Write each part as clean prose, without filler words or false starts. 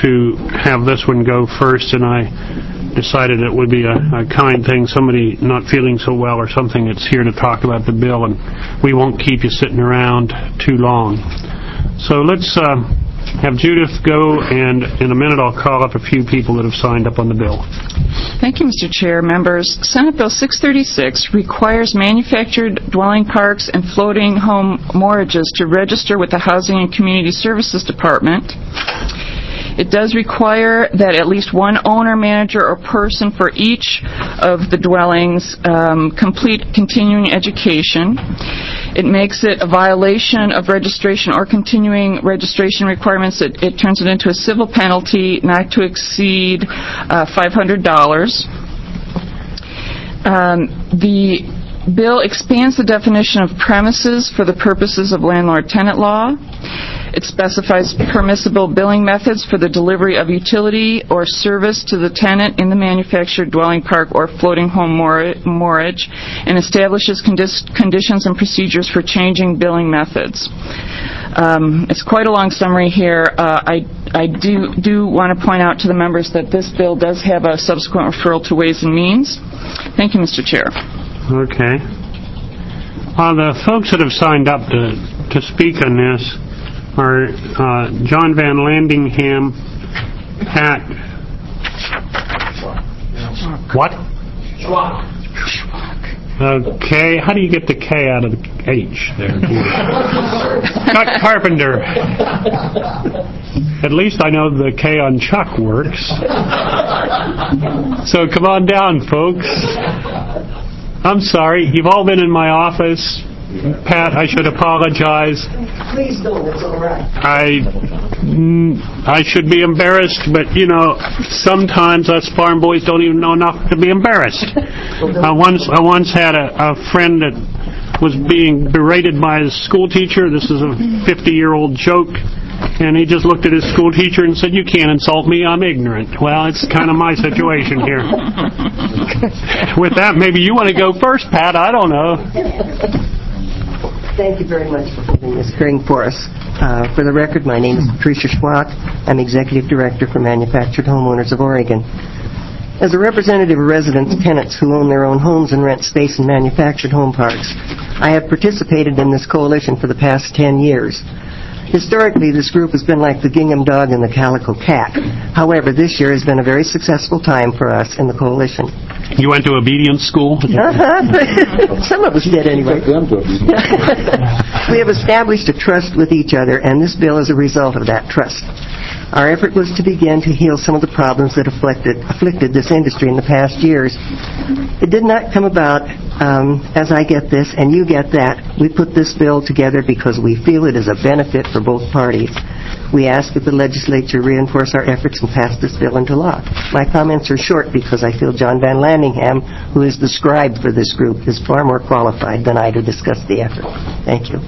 to have this one go first, and I decided it would be a kind thing, somebody not feeling so well or something that's here to talk about the bill, and we won't keep you sitting around too long. So let's have Judith go, and in a minute I'll call up a few people that have signed up on the bill. Thank you, Mr. Chair. Members, Senate Bill 636 requires manufactured dwelling parks and floating home morages to register with the Housing and Community Services Department. It does require that at least one owner, manager, or person for each of the dwellings complete continuing education. It makes it a violation of registration or continuing registration requirements. It turns it into a civil penalty not to exceed $500. The bill expands the definition of premises for the purposes of landlord-tenant law. It specifies permissible billing methods for the delivery of utility or service to the tenant in the manufactured dwelling park or floating home moorage, and establishes conditions and procedures for changing billing methods. It's quite a long summary here. I do want to point out to the members that this bill does have a subsequent referral to Ways and Means. Thank you, Mr. Chair. Okay. The folks that have signed up to speak on this are John Van Landingham, Pat... What? Schwach. Okay, how do you get the K out of the H there? Chuck Carpenter. At least I know the K on Chuck works. So come on down, folks. I'm sorry, you've all been in my office. Pat, I should apologize. Please don't, it's all right. I should be embarrassed, but, sometimes us farm boys don't even know enough to be embarrassed. I once had a friend that was being berated by his school teacher. This is a 50-year-old joke. And he just looked at his school teacher and said, "You can't insult me, I'm ignorant." Well, it's kind of my situation here. With that, maybe you want to go first, Pat. I don't know. Thank you very much for holding this hearing for us. For the record, my name is Patricia Schwach. I'm Executive Director for Manufactured Homeowners of Oregon. As a representative of residents, tenants who own their own homes and rent space in manufactured home parks, I have participated in this coalition for the past 10 years. Historically, this group has been like the gingham dog and the calico cat. However, this year has been a very successful time for us in the coalition. You went to obedience school? Some of us did, anyway. We have established a trust with each other, and this bill is a result of that trust. Our effort was to begin to heal some of the problems that afflicted this industry in the past years. It did not come about as I get this and you get that. We put this bill together because we feel it is a benefit for both parties. We ask that the legislature reinforce our efforts and pass this bill into law. My comments are short because I feel John Van Landingham, who is the scribe for this group, is far more qualified than I to discuss the effort. Thank you.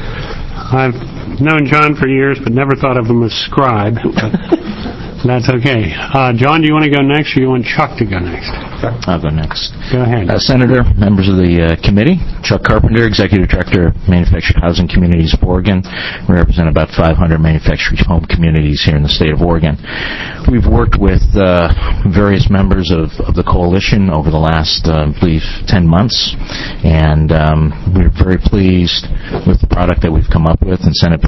I've known John for years, but never thought of him as scribe. But that's okay. John, do you want to go next, or do you want Chuck to go next? I'll go next. Go ahead. Senator, members of the committee, Chuck Carpenter, Executive Director of Manufactured Housing Communities of Oregon. We represent about 500 manufactured home communities here in the state of Oregon. We've worked with various members of the coalition over the last, I believe, 10 months, and we're very pleased with the product that we've come up with in Senate Bill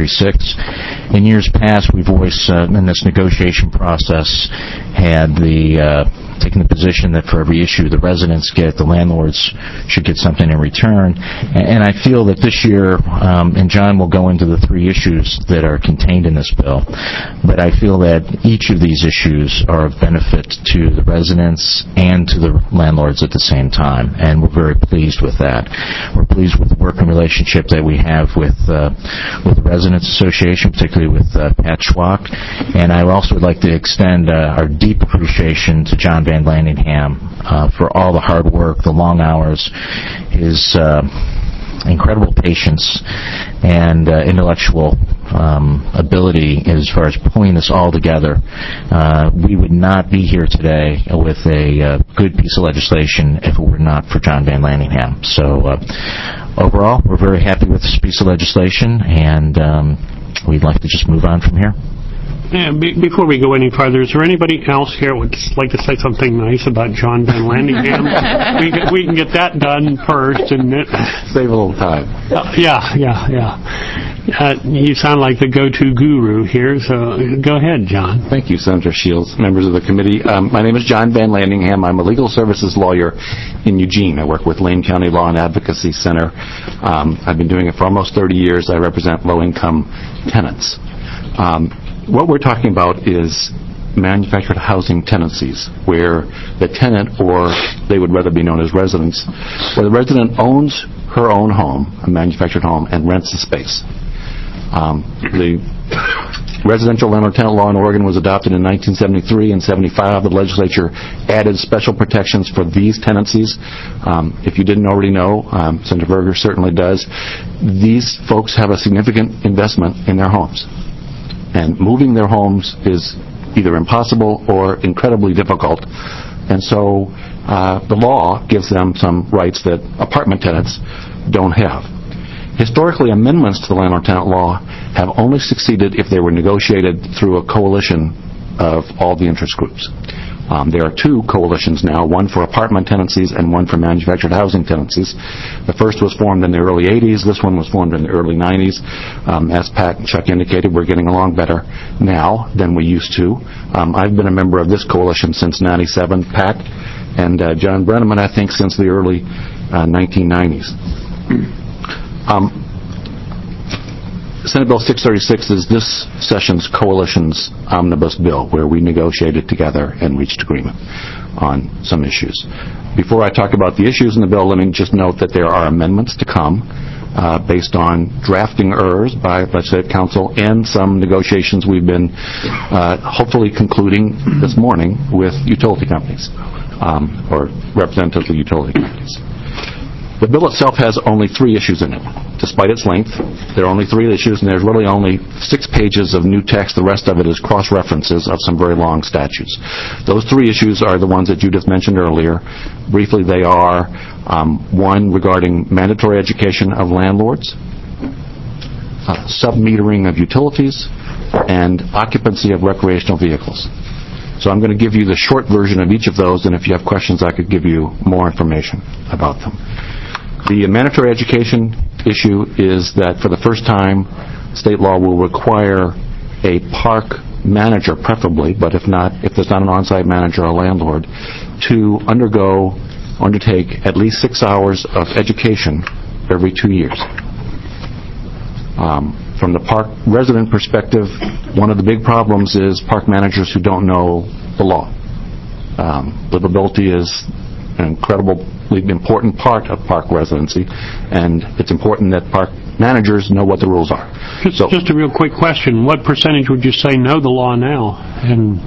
636. In years past, we've always, in this negotiation process, had taken the position that for every issue the residents get, the landlords should get something in return. And I feel that this year, and John will go into the 3 issues that are contained in this bill, but I feel that each of these issues are of benefit to the residents and to the landlords at the same time, and we're very pleased with that. We're pleased with the working relationship that we have with the Residents Association, particularly with Pat Schwach, and I also would like to extend our deep appreciation to John Van Landingham for all the hard work, the long hours, his incredible patience and intellectual ability as far as pulling this all together. We would not be here today with a good piece of legislation if it were not for John Van Landingham. So overall, we're very happy with this piece of legislation, and we'd like to just move on from here. Before we go any further, is there anybody else here who would like to say something nice about John Van Landingham? we can get that done first, and save a little time. Yeah. You sound like the go-to guru here, so go ahead, John. Thank you, Senator Shields, members of the committee. My name is John Van Landingham. I'm a legal services lawyer in Eugene. I work with Lane County Law and Advocacy Center. I've been doing it for almost 30 years. I represent low-income tenants. What we're talking about is manufactured housing tenancies, where the tenant, or they would rather be known as residents, where the resident owns her own home, a manufactured home, and rents the space. The residential landlord-tenant law in Oregon was adopted in 1973 and 75. The legislature added special protections for these tenancies. If you didn't already know, Senator Berger certainly does, these folks have a significant investment in their homes. And moving their homes is either impossible or incredibly difficult. And so the law gives them some rights that apartment tenants don't have. Historically, amendments to the landlord-tenant law have only succeeded if they were negotiated through a coalition of all the interest groups. There are two coalitions now, one for apartment tenancies and one for manufactured housing tenancies. The first was formed in the early 80s. This one was formed in the early 90s. As Pat and Chuck indicated, we're getting along better now than we used to. I've been a member of this coalition since 97, Pat, and John Brenneman, I think, since the early 1990s. Senate Bill 636 is this session's coalition's omnibus bill, where we negotiated together and reached agreement on some issues. Before I talk about the issues in the bill, let me just note that there are amendments to come based on drafting errors by legislative council and some negotiations we've been hopefully concluding this morning with utility companies or representatives of utility companies. The bill itself has only 3 issues in it. Despite its length, there are only 3 issues, and there's really only 6 pages of new text. The rest of it is cross-references of some very long statutes. Those 3 issues are the ones that Judith mentioned earlier. Briefly, they are, one, regarding mandatory education of landlords, sub-metering of utilities, and occupancy of recreational vehicles. So I'm going to give you the short version of each of those, and if you have questions, I could give you more information about them. The mandatory education issue is that for the first time, state law will require a park manager, preferably, but if there's not an on-site manager or landlord, to undertake at least 6 hours of education every 2 years. From the park resident perspective, one of the big problems is park managers who don't know the law. Livability is an incredibly important part of park residency, and it's important that park managers know what the rules are. Just a real quick question. What percentage would you say know the law now? And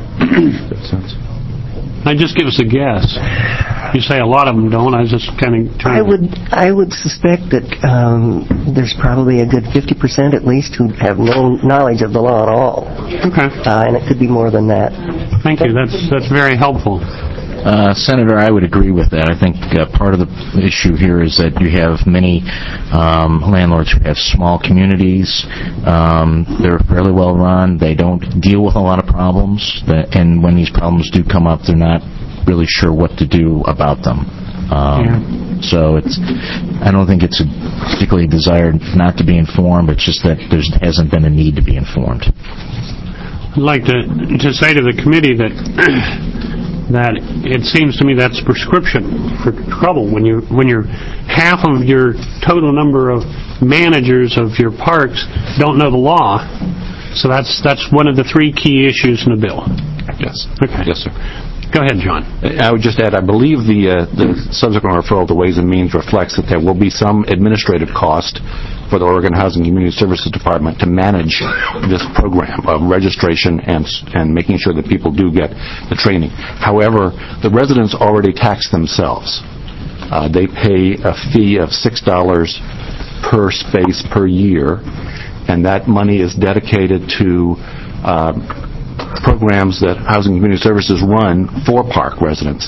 just give us a guess. You say a lot of them don't. I was just kind of trying I would suspect that there's probably a good 50% at least who have no knowledge of the law at all. Okay. And it could be more than that. Thank you. That's very helpful. Senator, I would agree with that. I think part of the issue here is that you have many landlords who have small communities. They're fairly well run. They don't deal with a lot of problems. And when these problems do come up, they're not really sure what to do about them. So I don't think it's a particularly desired not to be informed. It's just that there hasn't been a need to be informed. I'd like to say to the committee that it seems to me that's prescription for trouble when you're half of your total number of managers of your parks don't know the law. So that's one of the 3 key issues in the bill. Yes. Okay. Yes, sir. Go ahead, John. I would just add, I believe the subsequent referral to Ways and Means reflects that there will be some administrative cost for the Oregon Housing and Community Services Department to manage this program of registration and making sure that people do get the training. However, the residents already tax themselves. They pay a fee of $6 per space per year, and that money is dedicated to programs that Housing and Community Services run for park residents.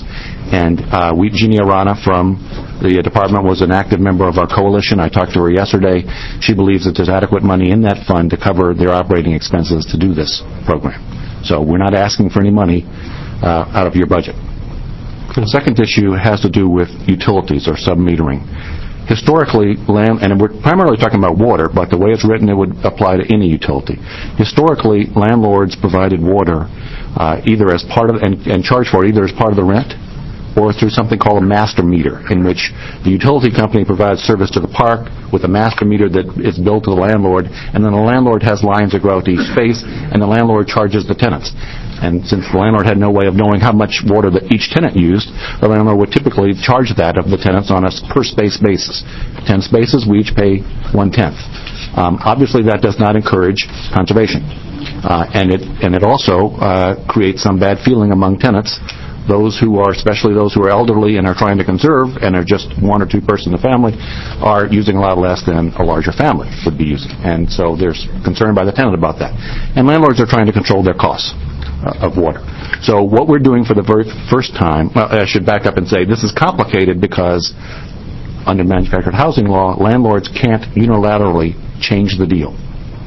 And Jeannie Arana from the department was an active member of our coalition. I talked to her yesterday. She believes that there's adequate money in that fund to cover their operating expenses to do this program. So we're not asking for any money out of your budget. The second issue has to do with utilities or sub-metering. Historically, and we're primarily talking about water, but the way it's written, it would apply to any utility. Historically, landlords provided water either as part of, and charged for it either as part of the rent or through something called a master meter, in which the utility company provides service to the park with a master meter that is billed to the landlord, and then the landlord has lines that go out to each space, and the landlord charges the tenants. And since the landlord had no way of knowing how much water that each tenant used, the landlord would typically charge that of the tenants on a per-space basis. 10 spaces, we each pay 1/10. Obviously, that does not encourage conservation. And it also creates some bad feeling among tenants, especially those who are elderly and are trying to conserve and are just one or two person in the family, are using a lot less than a larger family would be using. And so there's concern by the tenant about that. And landlords are trying to control their costs of water. So what we're doing for the very first time, well, I should back up and say this is complicated because under manufactured housing law, landlords can't unilaterally change the deal.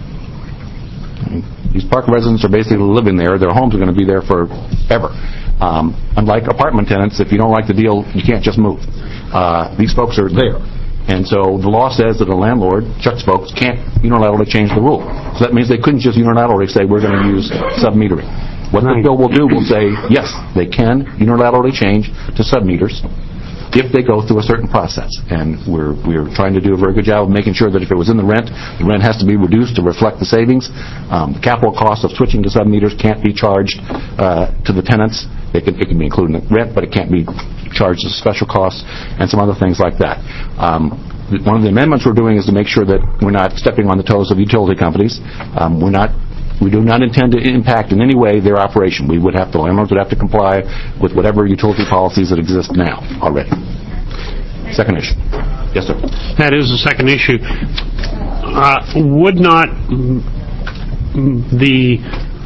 These park residents are basically living there. Their homes are going to be there forever. Unlike apartment tenants, if you don't like the deal, you can't just move. These folks are there. And so the law says that a landlord, Chuck's folks, can't unilaterally change the rule. So that means they couldn't just unilaterally say, we're going to use sub-metering. What the bill will do will say, yes, they can unilaterally change to sub-meters if they go through a certain process. And we're trying to do a very good job of making sure that if it was in the rent has to be reduced to reflect the savings. The capital cost of switching to sub-meters can't be charged to the tenants. It can be included in the rent, but it can't be charged as special costs and some other things like that. One of the amendments we're doing is to make sure that we're not stepping on the toes of utility companies. We do not intend to impact in any way their operation. The landlords would have to comply with whatever utility policies that exist now already. Second issue. Yes, sir. That is the second issue. Would not the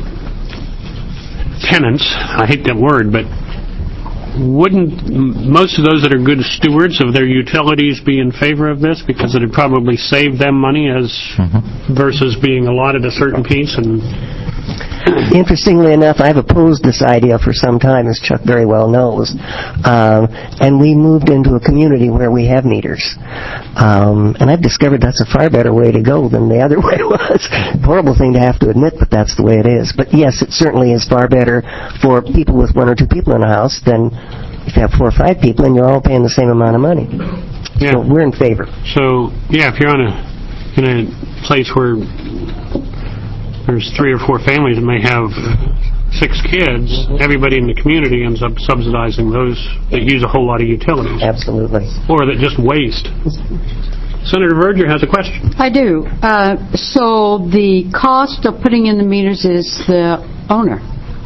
tenants, I hate that word, but wouldn't most of those that are good stewards of their utilities be in favor of this because it would probably save them money versus being allotted a certain piece? And interestingly enough, I've opposed this idea for some time, as Chuck very well knows. And we moved into a community where we have meters. And I've discovered that's a far better way to go than the other way was. Horrible thing to have to admit, but that's the way it is. But yes, it certainly is far better for people with one or two people in a house than if you have 4 or 5 people and you're all paying the same amount of money. Yeah. So we're in favor. So, yeah, if you're in a place where there's 3 or 4 families that may have 6 kids, everybody in the community ends up subsidizing those that use a whole lot of utilities. Absolutely. Or that just waste. Senator Verger has a question. I do. So the cost of putting in the meters is the owner?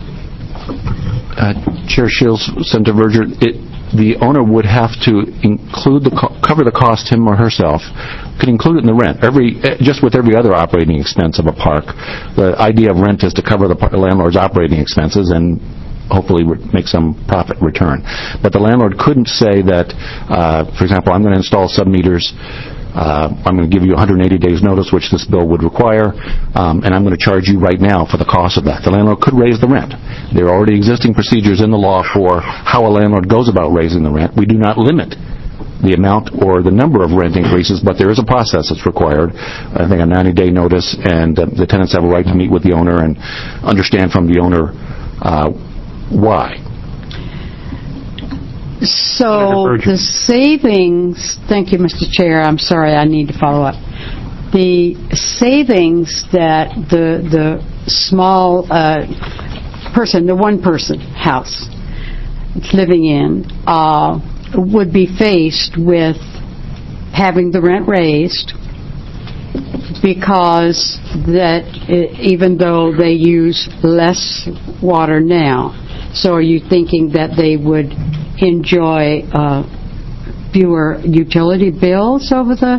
Chair Shields, Senator Verger, the owner would have to include cover the cost him or herself. Could include it in the rent. Just with every other operating expense of a park, the idea of rent is to cover the landlord's operating expenses and hopefully make some profit return. But the landlord couldn't say that, for example, I'm going to install sub-meters. I'm going to give you 180 days notice, which this bill would require, and I'm going to charge you right now for the cost of that. The landlord could raise the rent. There are already existing procedures in the law for how a landlord goes about raising the rent. We do not limit the amount or the number of rent increases, but there is a process that's required. I think a 90-day notice, and the tenants have a right to meet with the owner and understand from the owner why. So the savings, thank you, Mr. Chair, I'm sorry, I need to follow up. The savings that the small person, the one-person house living in, would be faced with having the rent raised because that even though they use less water now, so are you thinking that they would enjoy fewer utility bills over the...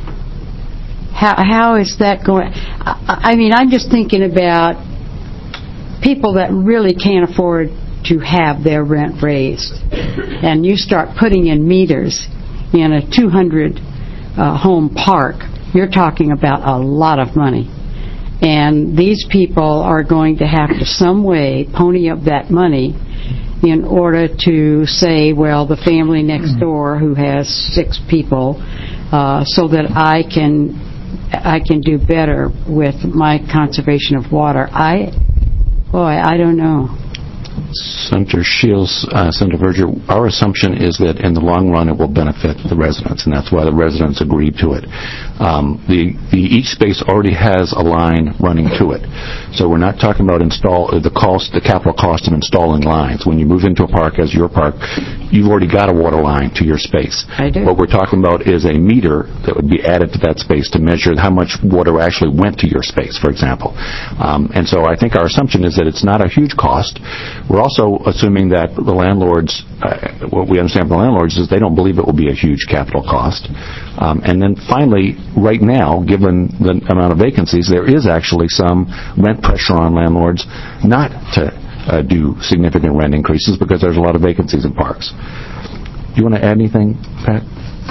How is that going? I mean, I'm just thinking about people that really can't afford to have their rent raised. and you start putting in meters in a 200 home park, you're talking about a lot of money. And these people are going to have to some way pony up that money in order to say, well, the family next door who has 6 people, so that I can do better with my conservation of water. I don't know. Senator Shields, Senator Verger, our assumption is that in the long run it will benefit the residents, and that's why the residents agreed to it. Each space already has a line running to it, so we're not talking about the capital cost of installing lines. When you move into a park, as your park, you've already got a water line to your space. I do. What we're talking about is a meter that would be added to that space to measure how much water actually went to your space, for example. And so I think our assumption is that it's not a huge cost. We're also assuming that the landlords, what we understand from the landlords is they don't believe it will be a huge capital cost. And then finally, right now, given the amount of vacancies, there is actually some rent pressure on landlords not to do significant rent increases because there's a lot of vacancies in parks. Do you want to add anything, Pat?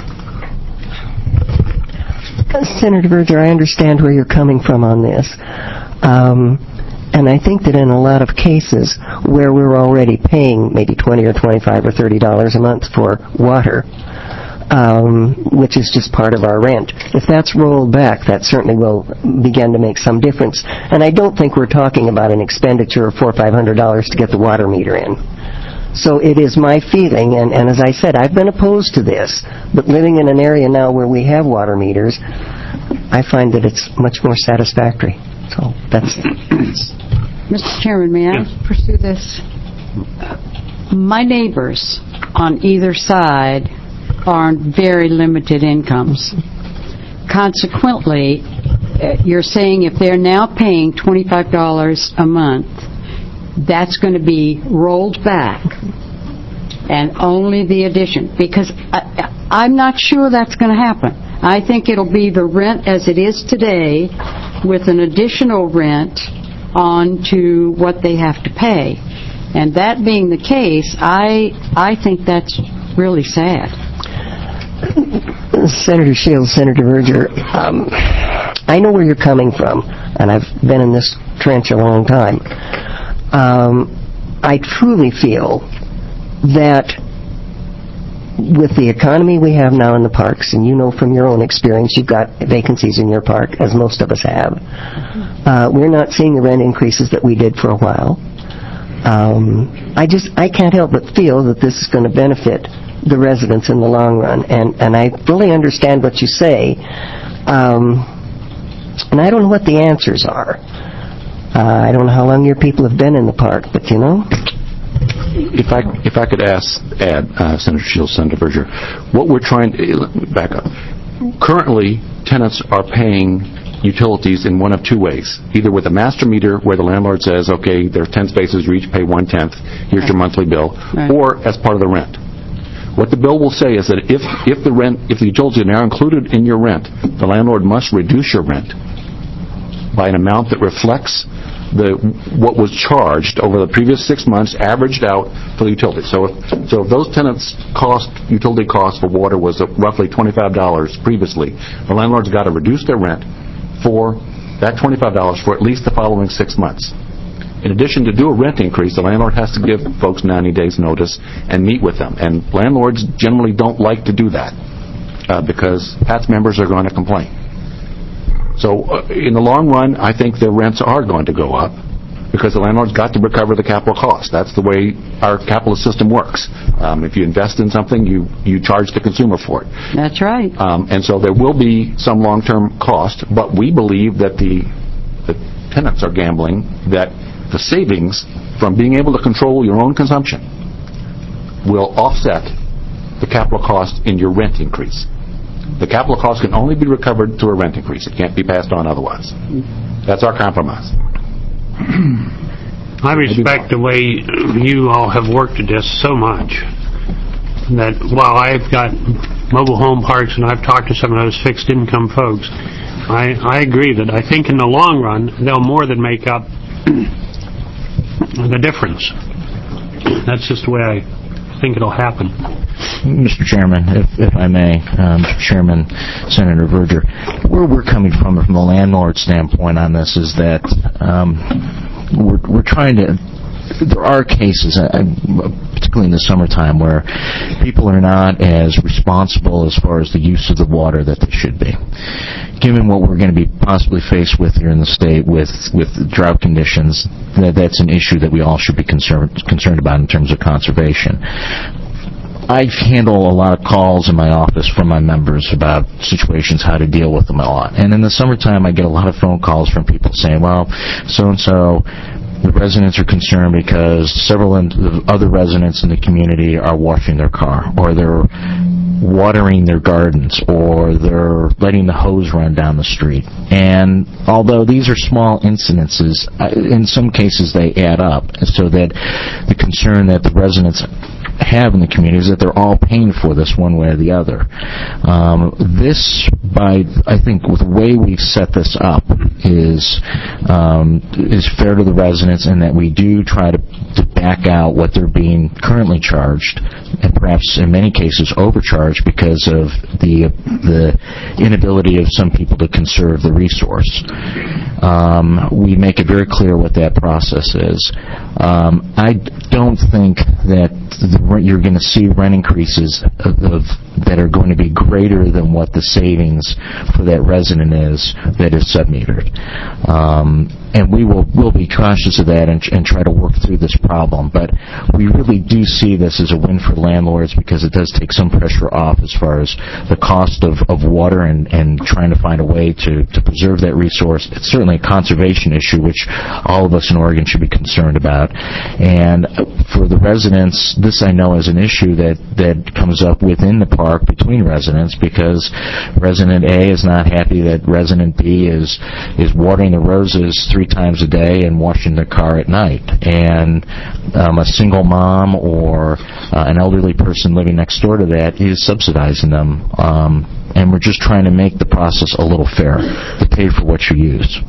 Senator Verger, I understand where you're coming from on this. And I think that in a lot of cases where we're already paying maybe $20 or $25 or $30 a month for water, which is just part of our rent, if that's rolled back, that certainly will begin to make some difference. And I don't think we're talking about an expenditure of $400 or $500 to get the water meter in. So it is my feeling, and as I said, I've been opposed to this, but living in an area now where we have water meters, I find that it's much more satisfactory. So that's... Mr. Chairman, may I pursue this? My neighbors on either side are on very limited incomes. Consequently, you're saying if they're now paying $25 a month, that's going to be rolled back, and only the addition, because I'm not sure that's going to happen. I think it'll be the rent as it is today with an additional rent on to what they have to pay. And that being the case, I think that's really sad. Senator Shields, Senator Verger, I know where you're coming from, and I've been in this trench a long time. I truly feel that with the economy we have now in the parks, and you know from your own experience, you've got vacancies in your park, as most of us have. We're not seeing the rent increases that we did for a while. I can't help but feel that this is going to benefit the residents in the long run, and I fully understand what you say, and I don't know what the answers are. I don't know how long your people have been in the park, but you know. If I could add, Senator Shields, Senator Verger, what we're trying to back up. Currently, tenants are paying utilities in one of two ways: either with a master meter, where the landlord says, "Okay, there are 10 spaces, you each pay 1/10. Here's your monthly bill," or as part of the rent. What the bill will say is that if the utilities are now included in your rent, the landlord must reduce your rent by an amount that reflects what was charged over the previous 6 months, averaged out for the utility. So if those tenants' utility cost for water was roughly $25 previously, the landlord's got to reduce their rent for that $25 for at least the following 6 months. In addition, to do a rent increase, the landlord has to give folks 90 days notice and meet with them. And landlords generally don't like to do that because PATS members are going to complain. So in the long run, I think the rents are going to go up because the landlord's got to recover the capital cost. That's the way our capitalist system works. If you invest in something, you charge the consumer for it. That's right. And so there will be some long-term cost, but we believe that the tenants are gambling that the savings from being able to control your own consumption will offset the capital cost in your rent increase. The capital cost can only be recovered through a rent increase. It can't be passed on otherwise. That's our compromise. I respect the way you all have worked at this so much that while I've got mobile home parks and I've talked to some of those fixed income folks, I agree that I think in the long run they'll more than make up the difference. That's just the way I think it'll happen? Mr. Chairman, if I may, Mr. Chairman, Senator Verger, where we're coming from the landlord standpoint on this is that we're trying to. There are cases, particularly in the summertime, where people are not as responsible as far as the use of the water that they should be. Given what we're going to be possibly faced with here in the state with drought conditions, that's an issue that we all should be concerned about in terms of conservation. I handle a lot of calls in my office from my members about situations, how to deal with them a lot. And in the summertime, I get a lot of phone calls from people saying, well, so-and-so, the residents are concerned because several other residents in the community are washing their car, or they're watering their gardens, or they're letting the hose run down the street. And although these are small incidences, in some cases they add up, so that the concern that the residents have in the community is that they're all paying for this one way or the other. I think, with the way we've set this up is fair to the residents, in that we do try to back out what they're being currently charged, and perhaps in many cases overcharged because of the inability of some people to conserve the resource. We make it very clear what that process is. I don't think that you're going to see rent increases that are going to be greater than what the savings for that resident is that is submetered. And we'll be conscious of that and try to work through this problem. But we really do see this as a win for landlords, because it does take some pressure off as far as the cost of water and trying to find a way to preserve that resource. It's certainly a conservation issue, which all of us in Oregon should be concerned about. And for the residents, this I know is an issue that comes up within the park between residents, because resident A is not happy that resident B is watering the roses 3 times a day and washing their car at night. And a single mom or an elderly person living next door to that is subsidizing them. And we're just trying to make the process a little fair, to pay for what you use.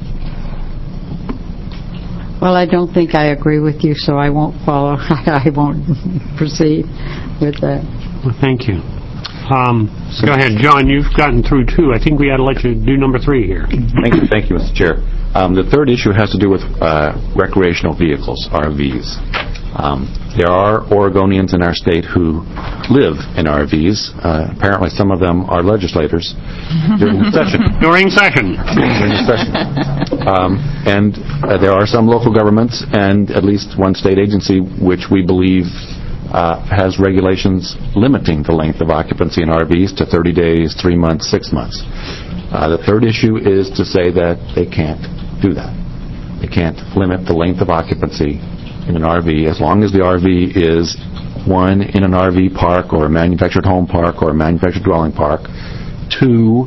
Well, I don't think I agree with you, so I won't follow. I won't proceed with that. Well, thank you. Go ahead, John. You've gotten through 2. I think we ought to let you do number 3 here. Thank you, Mr. Chair. The third issue has to do with recreational vehicles, RVs. There are Oregonians in our state who live in RVs. Apparently, some of them are legislators during the session. During session. And there are some local governments and at least one state agency which we believe has regulations limiting the length of occupancy in RVs to 30 days, 3 months, 6 months. The third issue is to say that they can't do that. They can't limit the length of occupancy in an RV as long as the RV is, 1, in an RV park or a manufactured home park or a manufactured dwelling park, 2,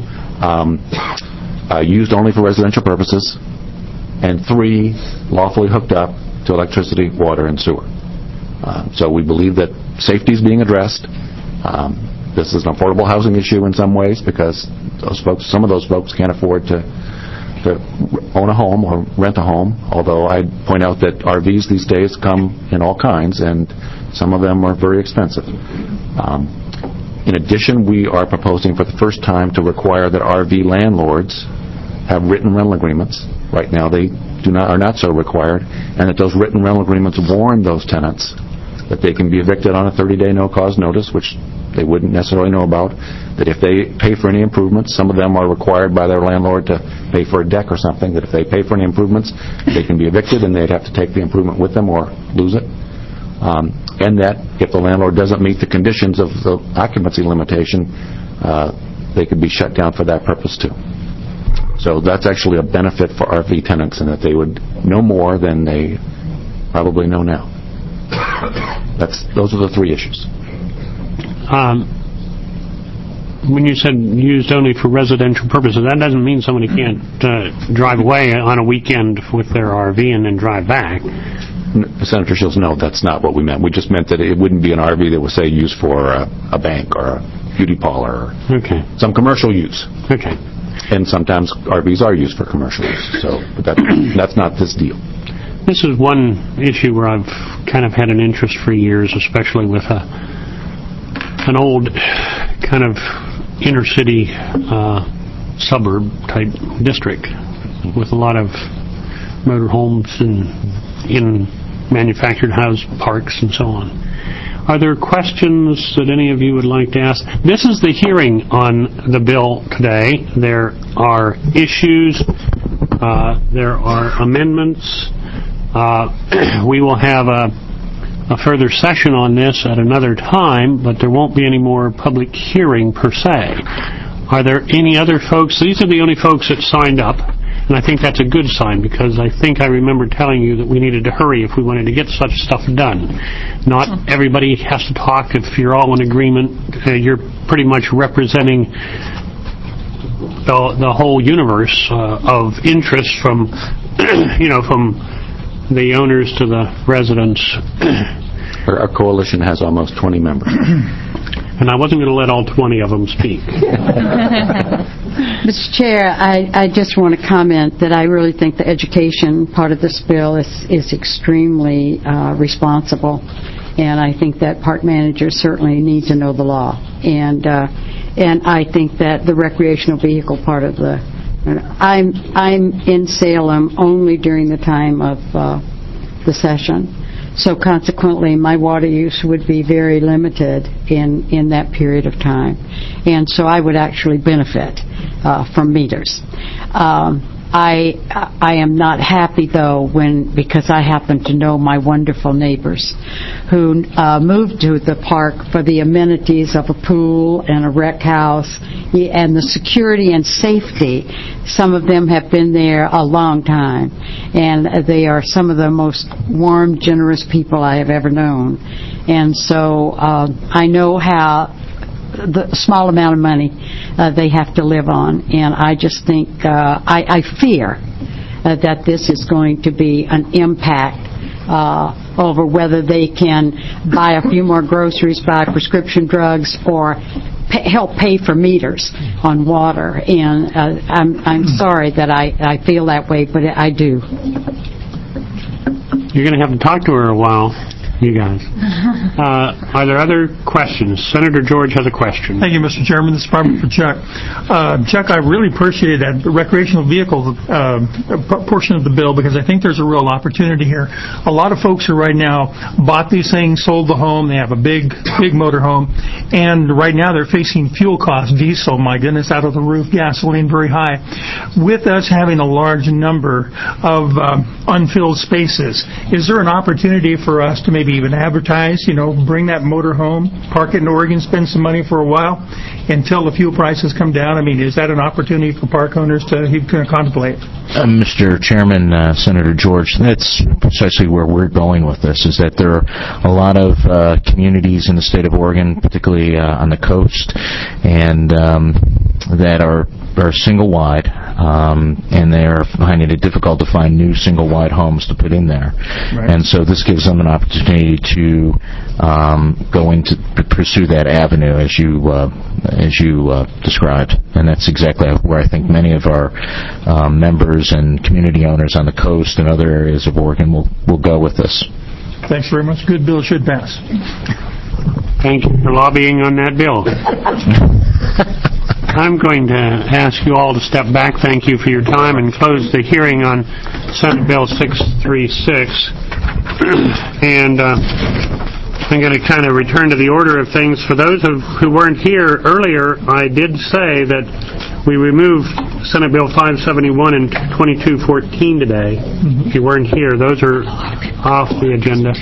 used only for residential purposes, and 3, lawfully hooked up to electricity, water, and sewer. So we believe that safety is being addressed. This is an affordable housing issue in some ways, because some of those folks can't afford to own a home or rent a home, although I'd point out that RVs these days come in all kinds, and some of them are very expensive. In addition, we are proposing for the first time to require that RV landlords have written rental agreements. Right now they are not so required, and that those written rental agreements warn those tenants that they can be evicted on a 30-day no-cause notice, which they wouldn't necessarily know about, that if they pay for any improvements, some of them are required by their landlord to pay for a deck or something, that if they pay for any improvements, they can be evicted and they'd have to take the improvement with them or lose it. And that if the landlord doesn't meet the conditions of the occupancy limitation, they could be shut down for that purpose too. So that's actually a benefit for RV tenants, in that they would know more than they probably know now. Those are the 3 issues. When you said used only for residential purposes, that doesn't mean somebody can't drive away on a weekend with their RV and then drive back. Senator Shields, no, that's not what we meant. We just meant that it wouldn't be an RV that was, say, used for a bank or a beauty parlor or some commercial use. And sometimes RVs are used for commercial use, but that's not this deal. This is one issue where I've kind of had an interest for years, especially with an old kind of inner city suburb type district with a lot of motor homes and in manufactured house parks and so on. Are there questions that any of you would like to ask? This is the hearing on the bill today. There are issues. There are amendments. We will have a further session on this at another time, but there won't be any more public hearing per se. Are there any other folks? These are the only folks that signed up. And I think that's a good sign, because I think I remember telling you that we needed to hurry if we wanted to get such stuff done. Not everybody has to talk. If you're all in agreement, you're pretty much representing the whole universe of interest from, from the owners to the residents. Our coalition has almost 20 members. And I wasn't going to let all 20 of them speak. Mr. Chair, I just want to comment that I really think the education part of this bill is extremely responsible, and I think that park managers certainly need to know the law. And I think that the recreational vehicle part of I'm in Salem only during the time of the session. So consequently, my water use would be very limited in that period of time. And so I would actually benefit from meters. I am not happy, though, because I happen to know my wonderful neighbors who moved to the park for the amenities of a pool and a rec house and the security and safety. Some of them have been there a long time, and they are some of the most warm, generous people I have ever known. And so I know how the small amount of money they have to live on, and I just think I fear that this is going to be an impact over whether they can buy a few more groceries, buy prescription drugs, or help pay for meters on water. And I'm sorry that I feel that way, but I do. You're going to have to talk to her a while, you guys. Are there other questions? Senator George has a question. Thank you, Mr. Chairman. This is probably for Chuck. Chuck, I really appreciate that recreational vehicle portion of the bill, because I think there's a real opportunity here. A lot of folks who right now bought these things, sold the home, they have a big motor home, and right now they're facing fuel costs, diesel, my goodness, out of the roof, gasoline very high. With us having a large number of unfilled spaces, is there an opportunity for us to maybe even advertise, bring that motor home, park it in Oregon, spend some money for a while until the fuel prices come down? I mean, is that an opportunity for park owners to contemplate? Mr. Chairman, Senator George, that's precisely where we're going with this, is that there are a lot of communities in the state of Oregon, particularly on the coast, and that are single-wide, and they are finding it difficult to find new single-wide homes to put in there. Right. And so this gives them an opportunity to pursue that avenue as you described. And that's exactly where I think many of our members and community owners on the coast and other areas of Oregon will go with this. Thanks very much. Good bill, should pass. Thank you for lobbying on that bill. I'm going to ask you all to step back. Thank you for your time, and close the hearing on Senate Bill 636. And I'm going to kind of return to the order of things. For those who weren't here earlier, I did say that we removed Senate Bill 571 and 2214 today. If you weren't here, those are off the agenda.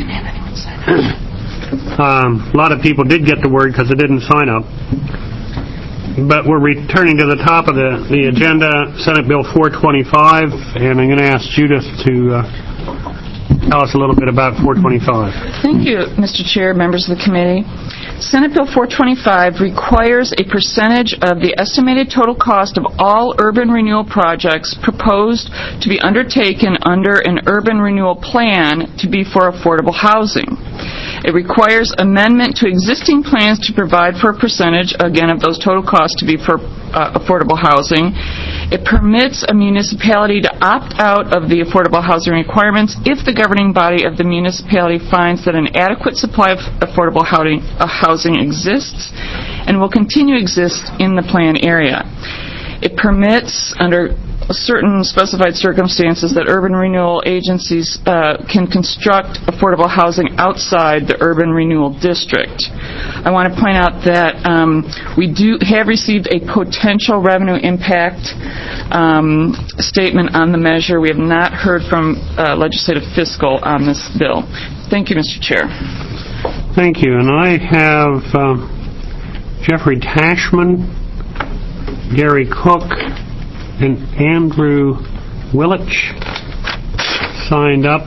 A lot of people did get the word because they didn't sign up. But we're returning to the top of the agenda, Senate Bill 425, and I'm going to ask Judith to tell us a little bit about 425. Thank you, Mr. Chair, members of the committee. Senate Bill 425 requires a percentage of the estimated total cost of all urban renewal projects proposed to be undertaken under an urban renewal plan to be for affordable housing. It requires amendment to existing plans to provide for a percentage, again, of those total costs to be for affordable housing. It permits a municipality to opt out of the affordable housing requirements if the governing body of the municipality finds that an adequate supply of affordable housing exists and will continue to exist in the plan area. It permits, under certain specified circumstances, that urban renewal agencies can construct affordable housing outside the urban renewal district. I want to point out that we have received a potential revenue impact statement on the measure. We have not heard from legislative fiscal on this bill. Thank you, Mr. Chair. Thank you. And I have Jeffrey Tashman, Gary Cook, and Andrew Willich signed up.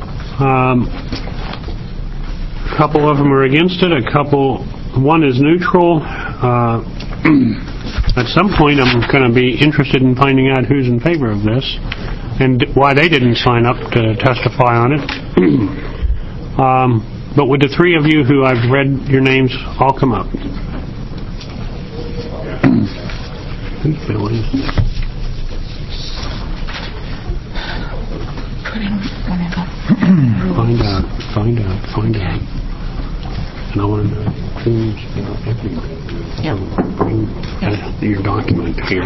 A couple of them are against it. One is neutral. At some point, I'm going to be interested in finding out who's in favor of this and why they didn't sign up to testify on it. But would the three of you who I've read your names all come up? Who's Billy? Find out. And I want to know who's everybody. Yep. Bring your document here.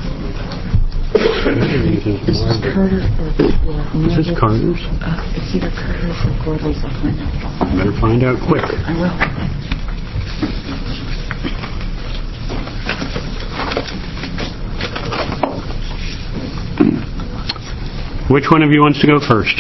Is this Carter or Is this Carter's? It's either Carter's or Gordon's. Better find out quick. I will. Which one of you wants to go first?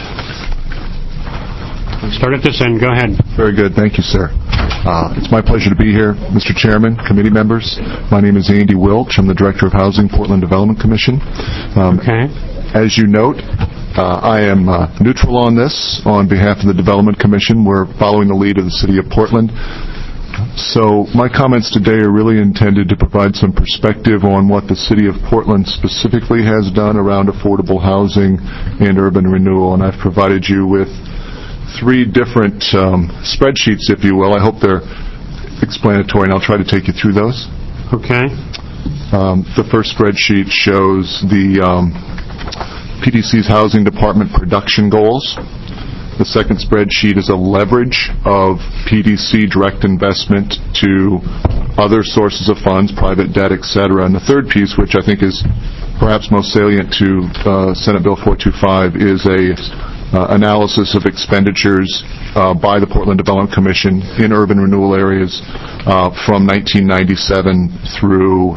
Start at this end. Go ahead. Very good. Thank you, sir. It's my pleasure to be here. Mr. Chairman, committee members, my name is Andy Wilch. I'm the Director of Housing, Portland Development Commission. Okay. As you note, I am neutral on this on behalf of the Development Commission. We're following the lead of the City of Portland. So my comments today are really intended to provide some perspective on what the City of Portland specifically has done around affordable housing and urban renewal. And I've provided you with three different spreadsheets, if you will. I hope they're explanatory, and I'll try to take you through those. Okay. The first spreadsheet shows the PDC's Housing Department production goals. The second spreadsheet is a leverage of PDC direct investment to other sources of funds, private debt, etc. And the third piece, which I think is perhaps most salient to Senate Bill 425, is a analysis of expenditures by the Portland Development Commission in urban renewal areas from 1997 through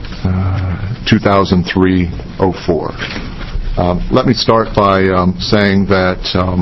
2003-04. Let me start by saying that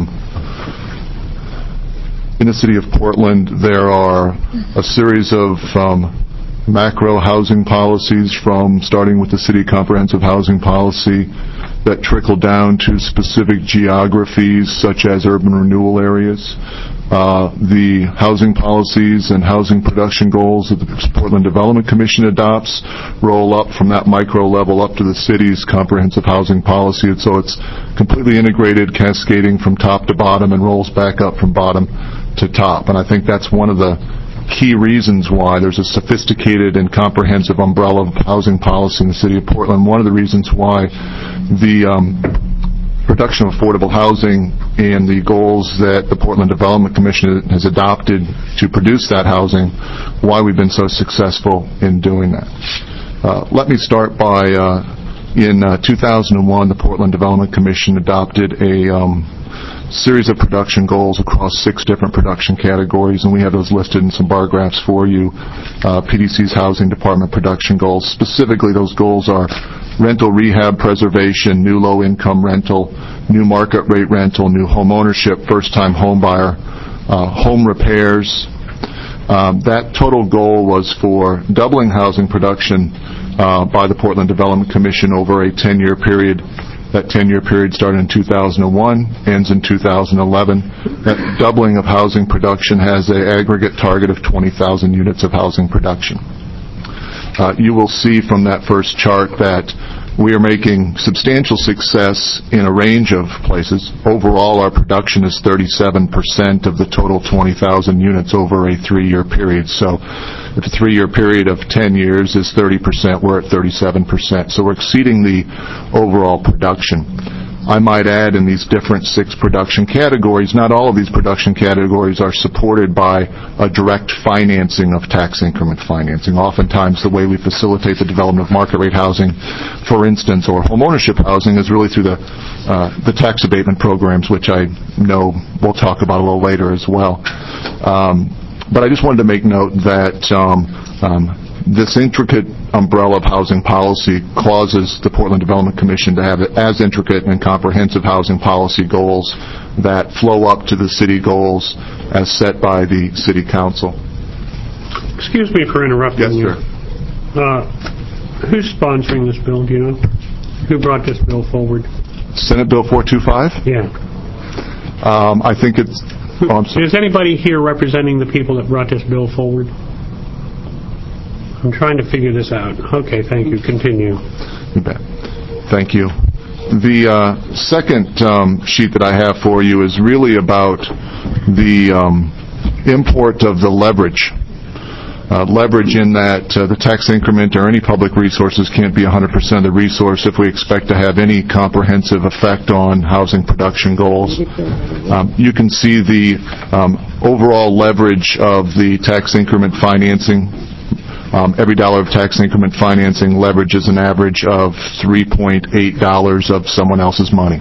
in the City of Portland there are a series of macro housing policies, from starting with the City Comprehensive Housing Policy, that trickle down to specific geographies such as urban renewal areas. The housing policies and housing production goals that the Portland Development Commission adopts roll up from that micro level up to the city's comprehensive housing policy. And so it's completely integrated, cascading from top to bottom, and rolls back up from bottom to top. And I think that's one of the key reasons why there's a sophisticated and comprehensive umbrella of housing policy in the City of Portland. One of the reasons why the production of affordable housing and the goals that the Portland Development Commission has adopted to produce that housing, why we've been so successful in doing that. Let me start by, in 2001, the Portland Development Commission adopted a series of production goals across 6 different production categories, and we have those listed in some bar graphs for you. PDC's Housing Department production goals. Specifically, those goals are rental rehab preservation, new low-income rental, new market rate rental, new home ownership, first-time home buyer, home repairs. That total goal was for doubling housing production by the Portland Development Commission over a 10-year period. That 10-year period started in 2001, ends in 2011. That doubling of housing production has an aggregate target of 20,000 units of housing production. You will see from that first chart that We are making substantial success in a range of places. Overall, our production is 37% of the total 20,000 units over a 3-year period. So if a 3-year period of 10 years is 30%, we're at 37%. So we're exceeding the overall production. I might add, in these different 6 production categories, not all of these production categories are supported by a direct financing of tax increment financing. Oftentimes, the way we facilitate the development of market rate housing, for instance, or homeownership housing, is really through the tax abatement programs, which I know we'll talk about a little later as well. But I just wanted to make note that this intricate umbrella of housing policy causes the Portland Development Commission to have as intricate and comprehensive housing policy goals that flow up to the city goals as set by the City Council. Excuse me for interrupting you. Yes, sir. Who's sponsoring this bill, do you know? Who brought this bill forward? Senate Bill 425? Yeah. I think it's... Is anybody here representing the people that brought this bill forward? I'm trying to figure this out. Okay, thank you. Continue. You bet. Thank you. The second sheet that I have for you is really about the import of the leverage. Leverage in that the tax increment or any public resources can't be 100% of the resource if we expect to have any comprehensive effect on housing production goals. You can see the overall leverage of the tax increment financing. Every dollar of tax increment financing leverages an average of $3.8 of someone else's money.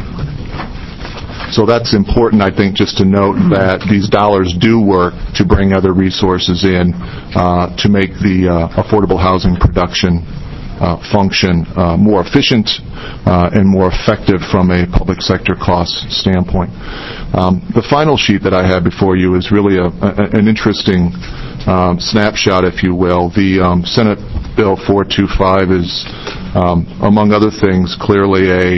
So that's important, I think, just to note that these dollars do work to bring other resources in to make the affordable housing production function more efficient and more effective from a public sector cost standpoint. The final sheet that I have before you is really an interesting snapshot, if you will. The Senate Bill 425 is, among other things, clearly a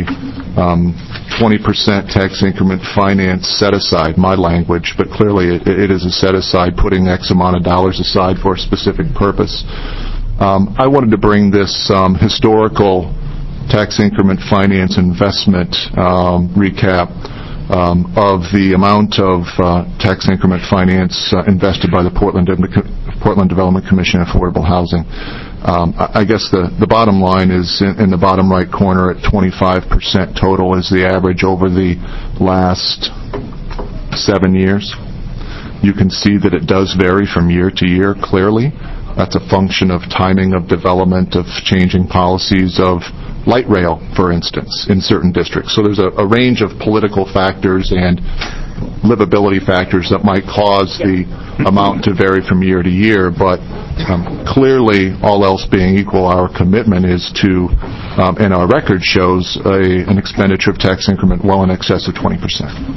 20% tax increment finance set-aside, my language, but clearly it is a set-aside, putting X amount of dollars aside for a specific purpose. I wanted to bring this historical tax increment finance investment recap of the amount of tax increment finance invested by the Portland Development Commission in affordable housing. I guess the bottom line is in the bottom right corner at 25% total is the average over the last 7 years. You can see that it does vary from year to year, clearly. That's a function of timing of development, of changing policies of light rail, for instance, in certain districts. So there's a range of political factors and livability factors that might cause the amount to vary from year to year, but clearly, all else being equal, our commitment is to, and our record shows, an expenditure of tax increment well in excess of 20%.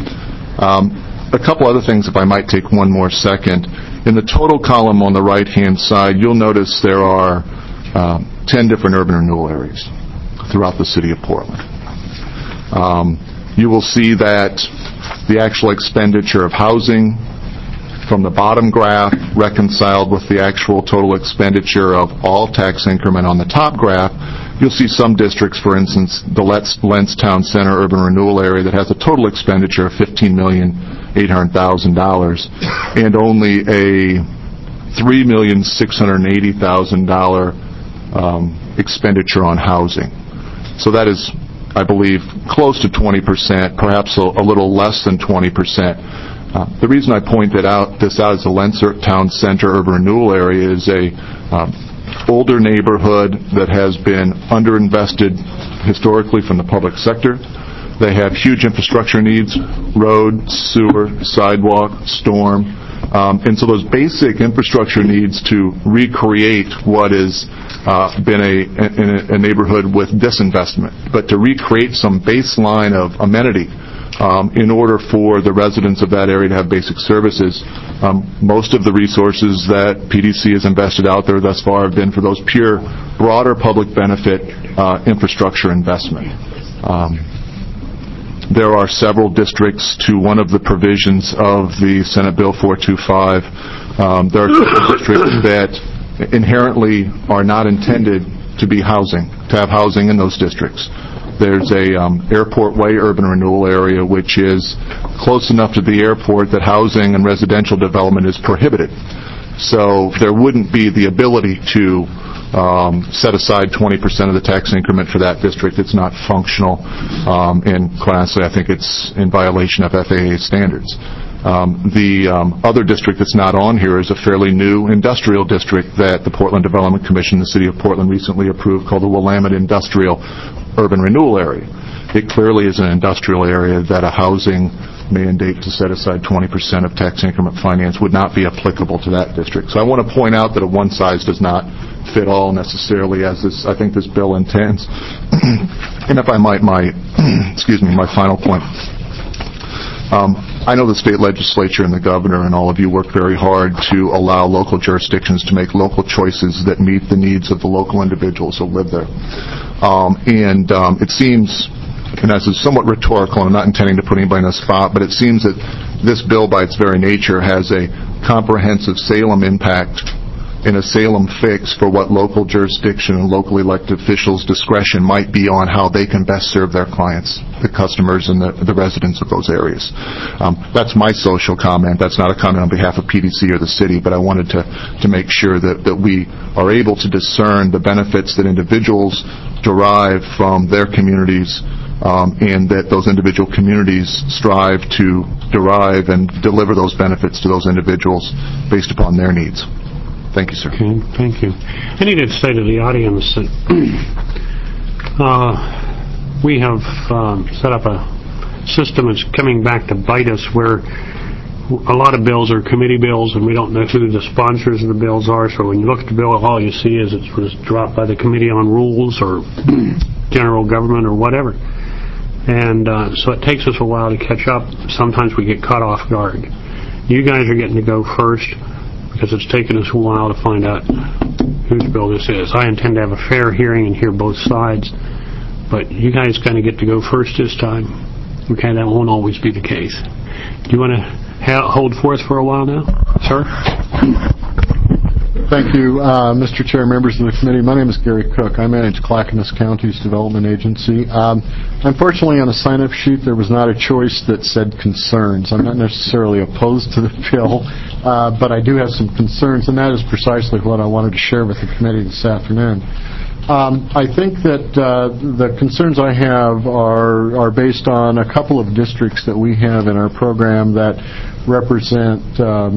A couple other things, if I might take one more second. In the total column on the right-hand side, you'll notice there are 10 different urban renewal areas throughout the city of Portland. You will see that the actual expenditure of housing from the bottom graph reconciled with the actual total expenditure of all tax increment on the top graph. You'll see some districts, for instance, the Lentz Town Center urban renewal area, that has a total expenditure of $15,800,000 and only a $3,680,000 expenditure on housing. So that is, I believe, close to 20%, perhaps a little less than 20%. The reason I point this out as the Lentz Town Center urban renewal area is a older neighborhood that has been underinvested historically from the public sector. They have huge infrastructure needs: road, sewer, sidewalk, storm. And so those basic infrastructure needs to recreate what has been a neighborhood with disinvestment, but to recreate some baseline of amenity in order for the residents of that area to have basic services. Most of the resources that PDC has invested out there thus far have been for those pure, broader public benefit infrastructure investment. There are several districts to one of the provisions of the Senate Bill 425. There are several districts that inherently are not intended to have housing in those districts. There's a Airport Way urban renewal area which is close enough to the airport that housing and residential development is prohibited. So there wouldn't be the ability to set aside 20% of the tax increment for that district. It's not functional, and classically I think it's in violation of FAA standards. The other district that's not on here is a fairly new industrial district that the Portland Development Commission, the City of Portland, recently approved called the Willamette Industrial Urban Renewal Area. It clearly is an industrial area that a housing mandate to set aside 20% of tax increment finance would not be applicable to that district. So I want to point out that a one size does not fit all necessarily, as I think this bill intends. And if I might, my final point. I know the state legislature and the governor and all of you work very hard to allow local jurisdictions to make local choices that meet the needs of the local individuals who live there. It seems, and this is somewhat rhetorical, and I'm not intending to put anybody in a spot, but it seems that this bill by its very nature has a comprehensive Salem impact and a Salem fix for what local jurisdiction and locally elected officials' discretion might be on how they can best serve their clients, the customers, and the residents of those areas. That's my social comment. That's not a comment on behalf of PDC or the city, but I wanted to make sure that we are able to discern the benefits that individuals derive from their communities, and that those individual communities strive to derive and deliver those benefits to those individuals based upon their needs. Thank you, sir. Okay, thank you. I need to say to the audience that we have set up a system that's coming back to bite us, where a lot of bills are committee bills and we don't know who the sponsors of the bills are, so when you look at the bill, all you see is it was dropped by the Committee on Rules or General Government or whatever. And so it takes us a while to catch up. Sometimes we get caught off guard. You guys are getting to go first, because it's taken us a while to find out whose bill this is. I intend to have a fair hearing and hear both sides, but you guys kind of get to go first this time. Okay, that won't always be the case. Do you want to hold forth for a while now, sir? Thank you, Mr. Chair, members of the committee. My name is Gary Cook. I manage Clackamas County's development agency. Unfortunately, on a sign-up sheet, there was not a choice that said concerns. I'm not necessarily opposed to the bill, but I do have some concerns, and that is precisely what I wanted to share with the committee this afternoon. I think that the concerns I have are based on a couple of districts that we have in our program that represent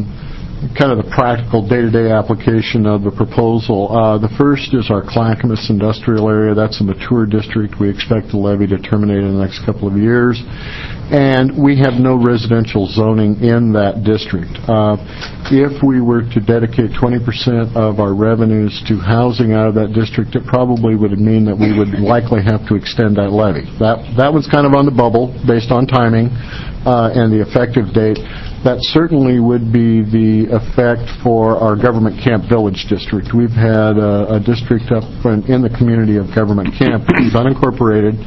kind of the practical day-to-day application of the proposal. The first is our Clackamas industrial area. That's a mature district. We expect the levy to terminate in the next couple of years. And we have no residential zoning in that district. If we were to dedicate 20% of our revenues to housing out of that district, it probably would mean that we would likely have to extend that levy. That was kind of on the bubble based on timing and the effective date. That certainly would be the effect for our Government Camp Village district. We've had a district up in the community of Government Camp, which is unincorporated,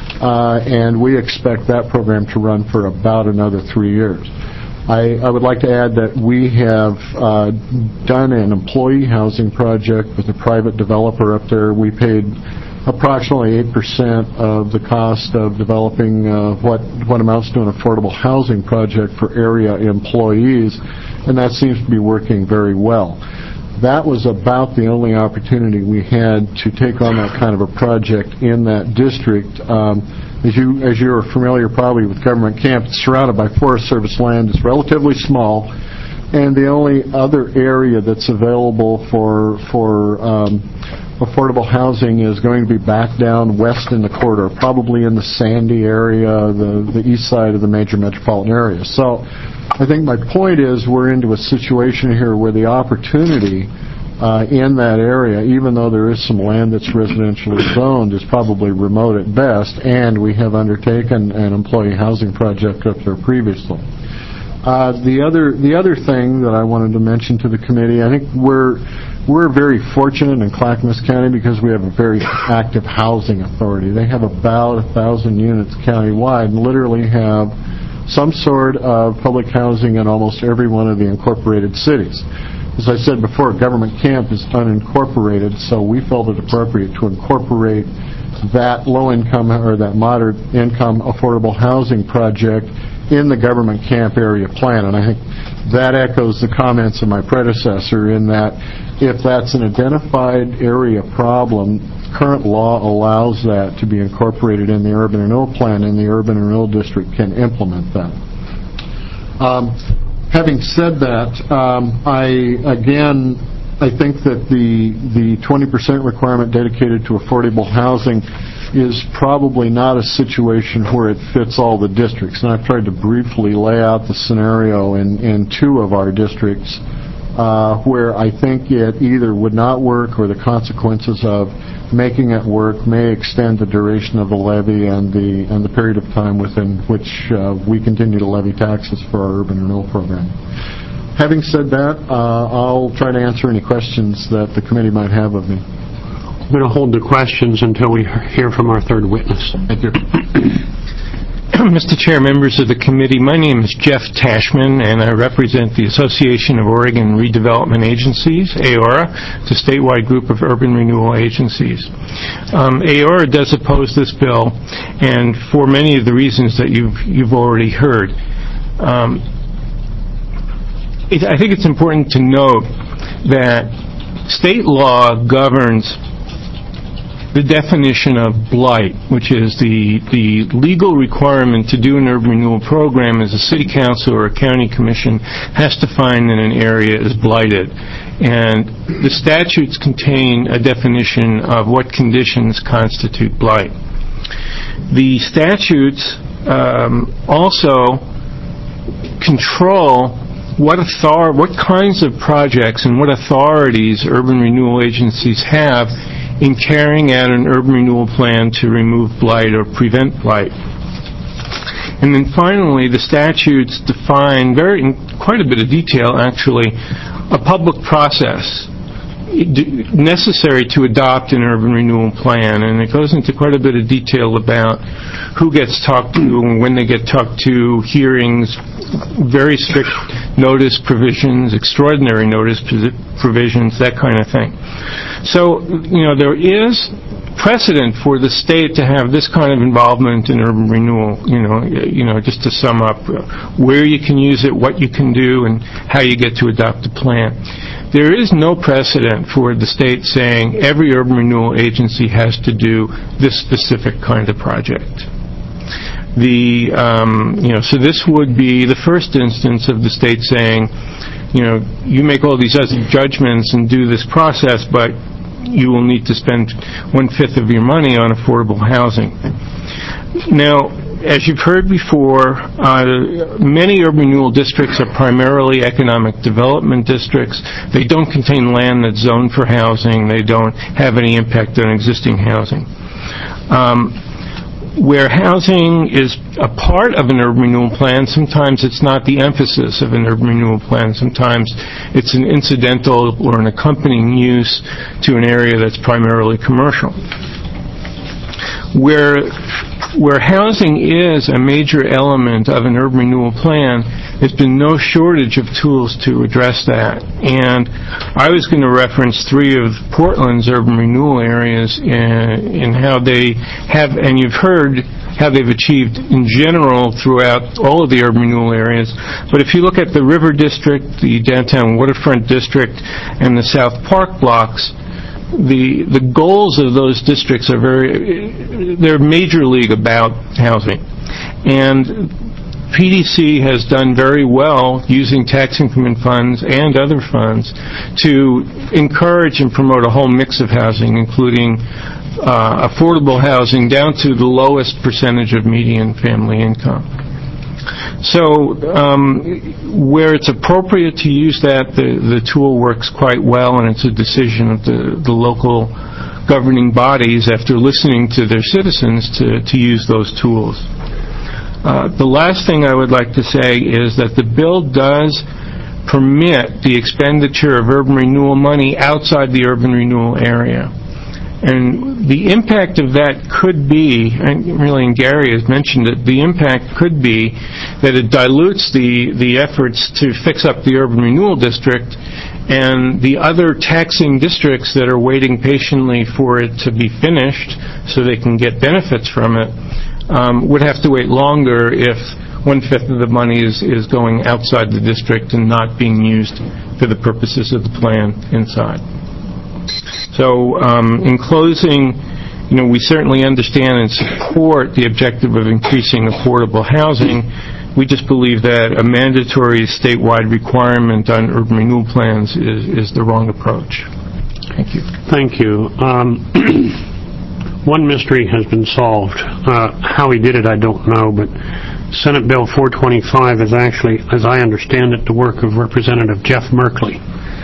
and we expect that program to run for about another 3 years. I would like to add that we have done an employee housing project with a private developer up there. We paid approximately 8% of the cost of developing what amounts to an affordable housing project for area employees, and that seems to be working very well. That was about the only opportunity we had to take on that kind of a project in that district. As you are familiar probably with Government Camp, it's surrounded by Forest Service land. It's relatively small, and the only other area that's available for affordable housing is going to be back down west in the corridor, probably in the Sandy area, the east side of the major metropolitan area. So I think my point is we're into a situation here where the opportunity in that area, even though there is some land that's residentially zoned, is probably remote at best, and we have undertaken an employee housing project up there previously. The other thing that I wanted to mention to the committee, I think we're very fortunate in Clackamas County because we have a very active housing authority. They have about 1,000 units countywide and literally have some sort of public housing in almost every one of the incorporated cities. as I said before, government camp is unincorporated, so we felt it appropriate to incorporate that low-income or that moderate-income affordable housing project in the government camp area plan. And I think that echoes the comments of my predecessor in that if that's an identified area problem, current law allows that to be incorporated in the urban renewal plan, and the urban renewal district can implement that. Having said that, I think that the 20% requirement dedicated to affordable housing is probably not a situation where it fits all the districts. And I've tried to briefly lay out the scenario in two of our districts where I think it either would not work or the consequences of making it work may extend the duration of the levy and the period of time within which we continue to levy taxes for our urban renewal program. Having said that, I'll try to answer any questions that the committee might have of me. I'm going to hold the questions until we hear from our third witness. Thank you. Mr. Chair, members of the committee, my name is Jeff Tashman, and I represent the Association of Oregon Redevelopment Agencies, AORA, the statewide group of urban renewal agencies. AORA does oppose this bill, and for many of the reasons that you've already heard. I think it's important to note that state law governs the definition of blight, which is the legal requirement to do an urban renewal program as a city council or a county commission has to find that an area is blighted. And the statutes contain a definition of what conditions constitute blight. The statutes also control what kinds of projects and what authorities urban renewal agencies have in carrying out an urban renewal plan to remove blight or prevent blight. And then finally, the statutes define in quite a bit of detail, actually, a public process necessary to adopt an urban renewal plan, and it goes into quite a bit of detail about who gets talked to and when they get talked to, hearings, very strict notice provisions, extraordinary notice provisions, that kind of thing. So, there is precedent for the state to have this kind of involvement in urban renewal, just to sum up where you can use it, what you can do, and how you get to adopt a plan. There is no precedent for the state saying every urban renewal agency has to do this specific kind of project. So this would be the first instance of the state saying, you make all these other judgments and do this process, but you will need to spend 1/5 of your money on affordable housing. Now, as you've heard before, many urban renewal districts are primarily economic development districts. They don't contain land that's zoned for housing. They don't have any impact on existing housing. Where housing is a part of an urban renewal plan, sometimes it's not the emphasis of an urban renewal plan. Sometimes it's an incidental or an accompanying use to an area that's primarily commercial. Where housing is a major element of an urban renewal plan, there's been no shortage of tools to address that. And I was going to reference 3 of Portland's urban renewal areas in how they have, and you've heard how they've achieved in general throughout all of the urban renewal areas. But if you look at the River District, the Downtown Waterfront District, and the South Park blocks, the goals of those districts are they're major league about housing. And PDC has done very well using tax increment funds and other funds to encourage and promote a whole mix of housing, including affordable housing down to the lowest percentage of median family income. So where it's appropriate to use that, the tool works quite well, and it's a decision of the local governing bodies after listening to their citizens to use those tools. The last thing I would like to say is that the bill does permit the expenditure of urban renewal money outside the urban renewal area. And the impact of that could be, and Gary has mentioned it, the impact could be that it dilutes the efforts to fix up the urban renewal district, and the other taxing districts that are waiting patiently for it to be finished so they can get benefits from it would have to wait longer if 1/5 of the money is going outside the district and not being used for the purposes of the plan inside. So, in closing, we certainly understand and support the objective of increasing affordable housing. We just believe that a mandatory statewide requirement on urban renewal plans is the wrong approach. Thank you. Thank you. One mystery has been solved. How he did it, I don't know, but Senate Bill 425 is actually, as I understand it, the work of Representative Jeff Merkley.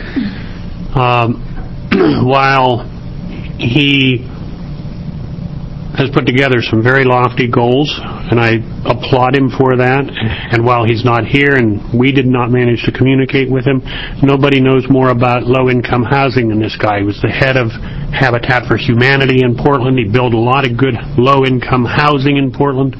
While he has put together some very lofty goals, and I applaud him for that, and while he's not here and we did not manage to communicate with him, nobody knows more about low-income housing than this guy. He was the head of Habitat for Humanity in Portland. He built a lot of good low-income housing in Portland.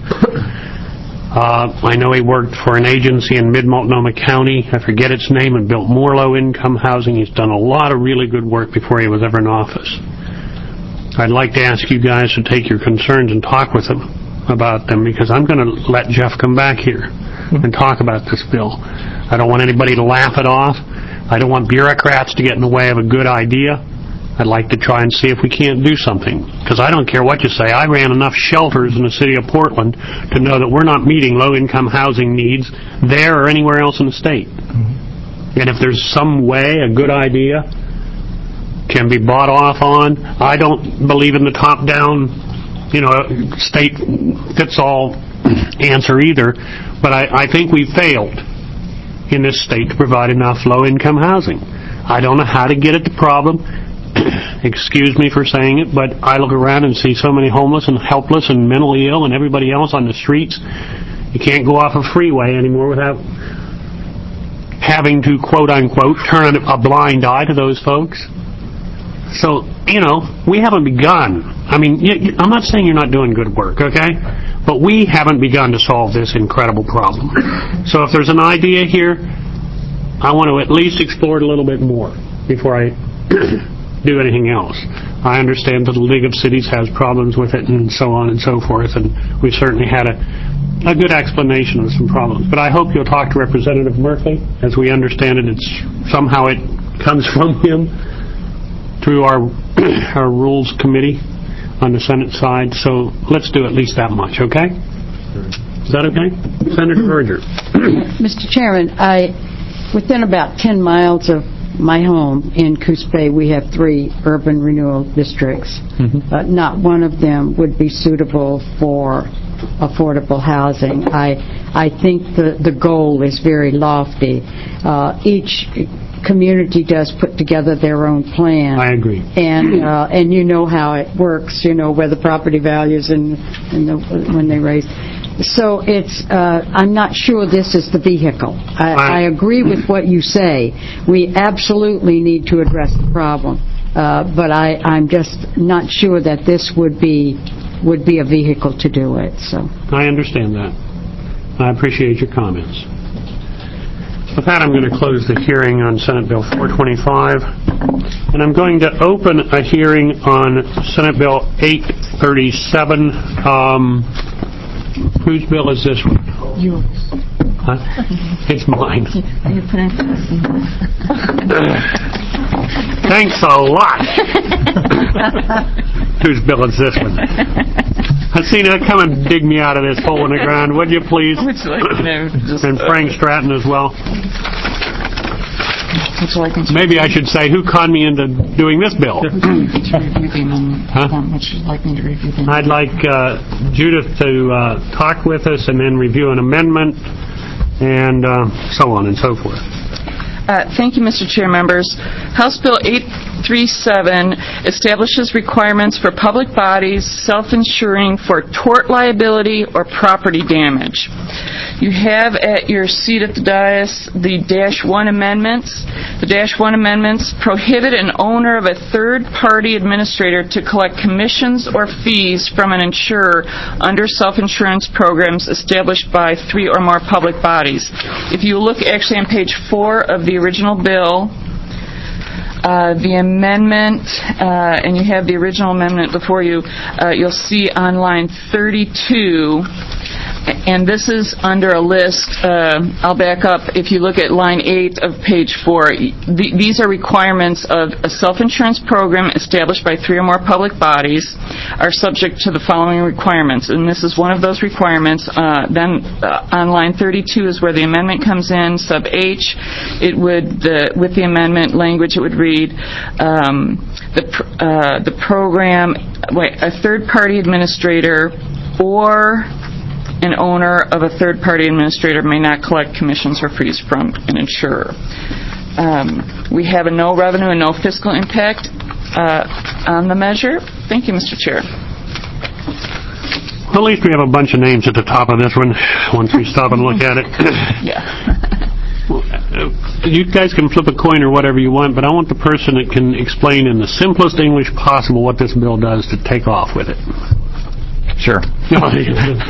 I know he worked for an agency in Mid-Multnomah County, I forget its name, and built more low-income housing. He's done a lot of really good work before he was ever in office. I'd like to ask you guys to take your concerns and talk with him about them, because I'm going to let Jeff come back here and talk about this bill. I don't want anybody to laugh it off. I don't want bureaucrats to get in the way of a good idea. I'd like to try and see if we can't do something, because I don't care what you say. I ran enough shelters in the city of Portland to know that we're not meeting low-income housing needs there or anywhere else in the state. And if there's some way, a good idea, can be bought off on, I don't believe in the top-down, state fits-all answer either, but I think we failed in this state to provide enough low-income housing. I don't know how to get at the problem. Excuse me for saying it, but I look around and see so many homeless and helpless and mentally ill and everybody else on the streets. You can't go off a freeway anymore without having to, quote-unquote, turn a blind eye to those folks. So, we haven't begun. I mean, I'm not saying you're not doing good work, okay? But we haven't begun to solve this incredible problem. So if there's an idea here, I want to at least explore it a little bit more before I do anything else. I understand that the League of Cities has problems with it and so on and so forth, and we certainly had a good explanation of some problems. But I hope you'll talk to Representative Merkley. As we understand it, somehow it comes from him through our Rules Committee on the Senate side. So let's do at least that much, okay? Is that okay? Senator Berger. Mr. Chairman, within about 10 miles of my home in Coos Bay, we have 3 urban renewal districts. Not one of them would be suitable for affordable housing. I think the goal is very lofty. Each community does put together their own plan. I agree. And you know how it works, where the property values and when they raise. So I'm not sure this is the vehicle. I agree with what you say. We absolutely need to address the problem. But I'm just not sure that this would be a vehicle to do it. So I understand that. I appreciate your comments. With that, I'm going to close the hearing on Senate Bill 425, and I'm going to open a hearing on Senate Bill 837. Whose bill is this one? Yours. Huh? It's mine. Thanks a lot. Whose bill is this one? Hasina, come and dig me out of this hole in the ground, would you please? Would you like to know? And Frank Stratton as well. Would you like me to Maybe I should say, who conned me into doing this bill? review the amendment? Would you like me to review the amendment? I'd like Judith to talk with us and then review an amendment and so on and so forth. Thank you, Mr. Chair, members. House Bill 837 establishes requirements for public bodies self-insuring for tort liability or property damage. You have at your seat at the dais the -1 amendments. The Dash 1 amendments prohibit an owner of a third-party administrator to collect commissions or fees from an insurer under self-insurance programs established by 3 or more public bodies. If you look actually on page 4 of the original bill, the amendment, and you have the original amendment before you, you'll see on line 32, and this is under a list. I'll back up. If you look at line 8 of page 4, these are requirements of a self-insurance program established by 3 or more public bodies are subject to the following requirements, and this is one of those requirements. Then on line 32 is where the amendment comes in, sub H. It would, with the amendment language, it would read, the program, a third-party administrator or an owner of a third-party administrator may not collect commissions or fees from an insurer. We have a no revenue and no fiscal impact on the measure. Thank you, Mr. Chair. Well, at least we have a bunch of names at the top of this one once we stop and look at it. Yeah. You guys can flip a coin or whatever you want, but I want the person that can explain in the simplest English possible what this bill does to take off with it. Sure. Did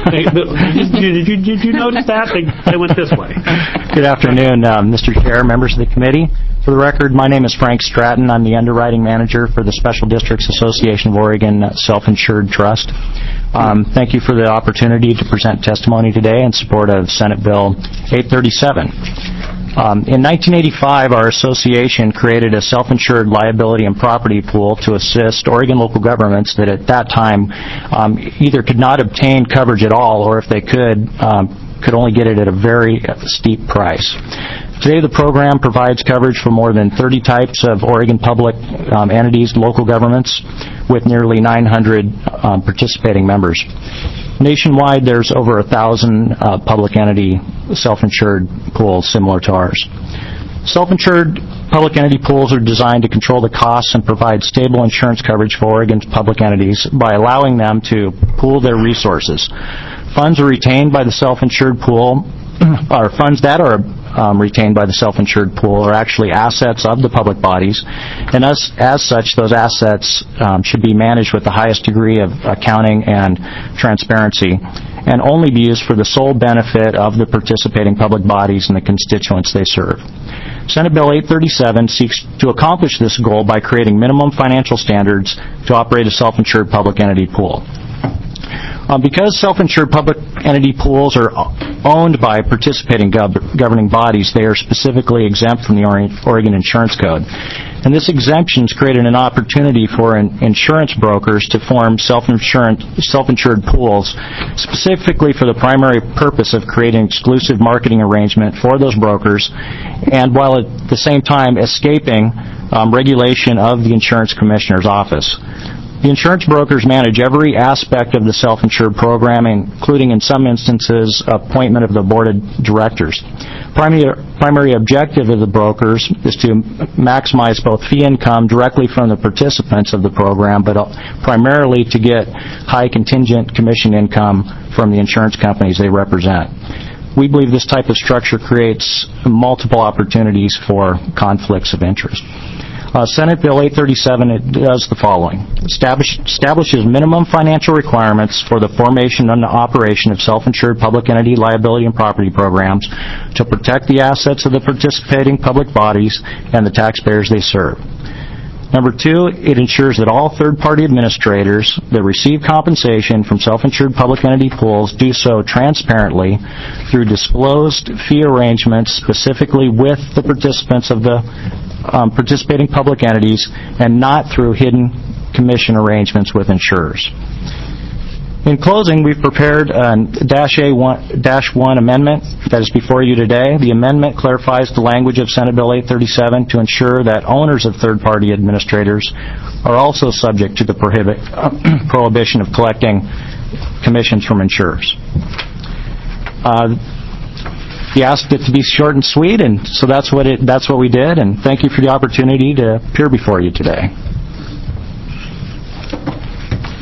you notice that? They went this way. Good afternoon, Mr. Chair, members of the committee. For the record, my name is Frank Stratton. I'm the underwriting manager for the Special Districts Association of Oregon Self-Insured Trust. Thank you for the opportunity to present testimony today in support of Senate Bill 837. In 1985, our association created a self-insured liability and property pool to assist Oregon local governments that at that time either could not obtain coverage at all, or if they could only get it at a very steep price. Today, the program provides coverage for more than 30 types of Oregon public entities, local governments, with nearly 900 participating members. Nationwide, there's over 1,000 public entity self-insured pools similar to ours. Self-insured public entity pools are designed to control the costs and provide stable insurance coverage for Oregon's public entities by allowing them to pool their resources. Funds are retained by the self-insured pool, or funds that are retained by the self-insured pool are actually assets of the public bodies, and as such, those assets should be managed with the highest degree of accounting and transparency, and only be used for the sole benefit of the participating public bodies and the constituents they serve. Senate Bill 837 seeks to accomplish this goal by creating minimum financial standards to operate a self-insured public entity pool. Because self-insured public entity pools are owned by participating governing bodies, they are specifically exempt from the Oregon Insurance Code. And this exemption has created an opportunity for insurance brokers to form self-insured pools specifically for the primary purpose of creating exclusive marketing arrangement for those brokers, and while at the same time escaping regulation of the Insurance Commissioner's Office. The insurance brokers manage every aspect of the self-insured program, including, in some instances, appointment of the board of directors. Primary objective of the brokers is to maximize both fee income directly from the participants of the program, but primarily to get high contingent commission income from the insurance companies they represent. We believe this type of structure creates multiple opportunities for conflicts of interest. Senate Bill 837, it does the following. Establishes minimum financial requirements for the formation and operation of self-insured public entity liability and property programs to protect the assets of the participating public bodies and the taxpayers they serve. Number 2, it ensures that all third-party administrators that receive compensation from self-insured public entity pools do so transparently through disclosed fee arrangements specifically with the participants of the participating public entities and not through hidden commission arrangements with insurers. In closing, we've prepared a -1 amendment that is before you today. The amendment clarifies the language of Senate Bill 837 to ensure that owners of third-party administrators are also subject to the prohibition of collecting commissions from insurers. He asked it to be short and sweet, and so that's what we did, and thank you for the opportunity to appear before you today.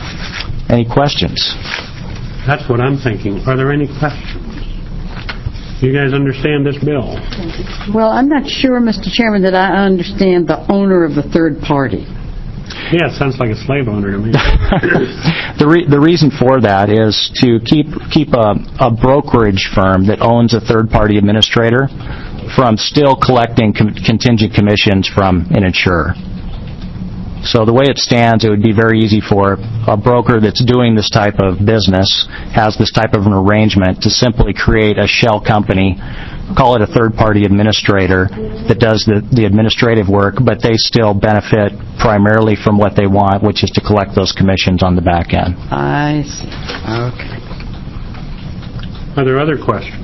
Any questions? That's what I'm thinking. Are there any questions? You guys understand this bill? Well, I'm not sure, Mr. Chairman, that I understand the owner of the third party. Yeah, it sounds like a slave owner to me. The reason for that is to keep a brokerage firm that owns a third-party administrator from still collecting contingent commissions from an insurer. So the way it stands, it would be very easy for a broker that's doing this type of business, has this type of an arrangement, to simply create a shell company, call it a third-party administrator that does the administrative work, but they still benefit primarily from what they want, which is to collect those commissions on the back end. I see. Okay. Are there other questions?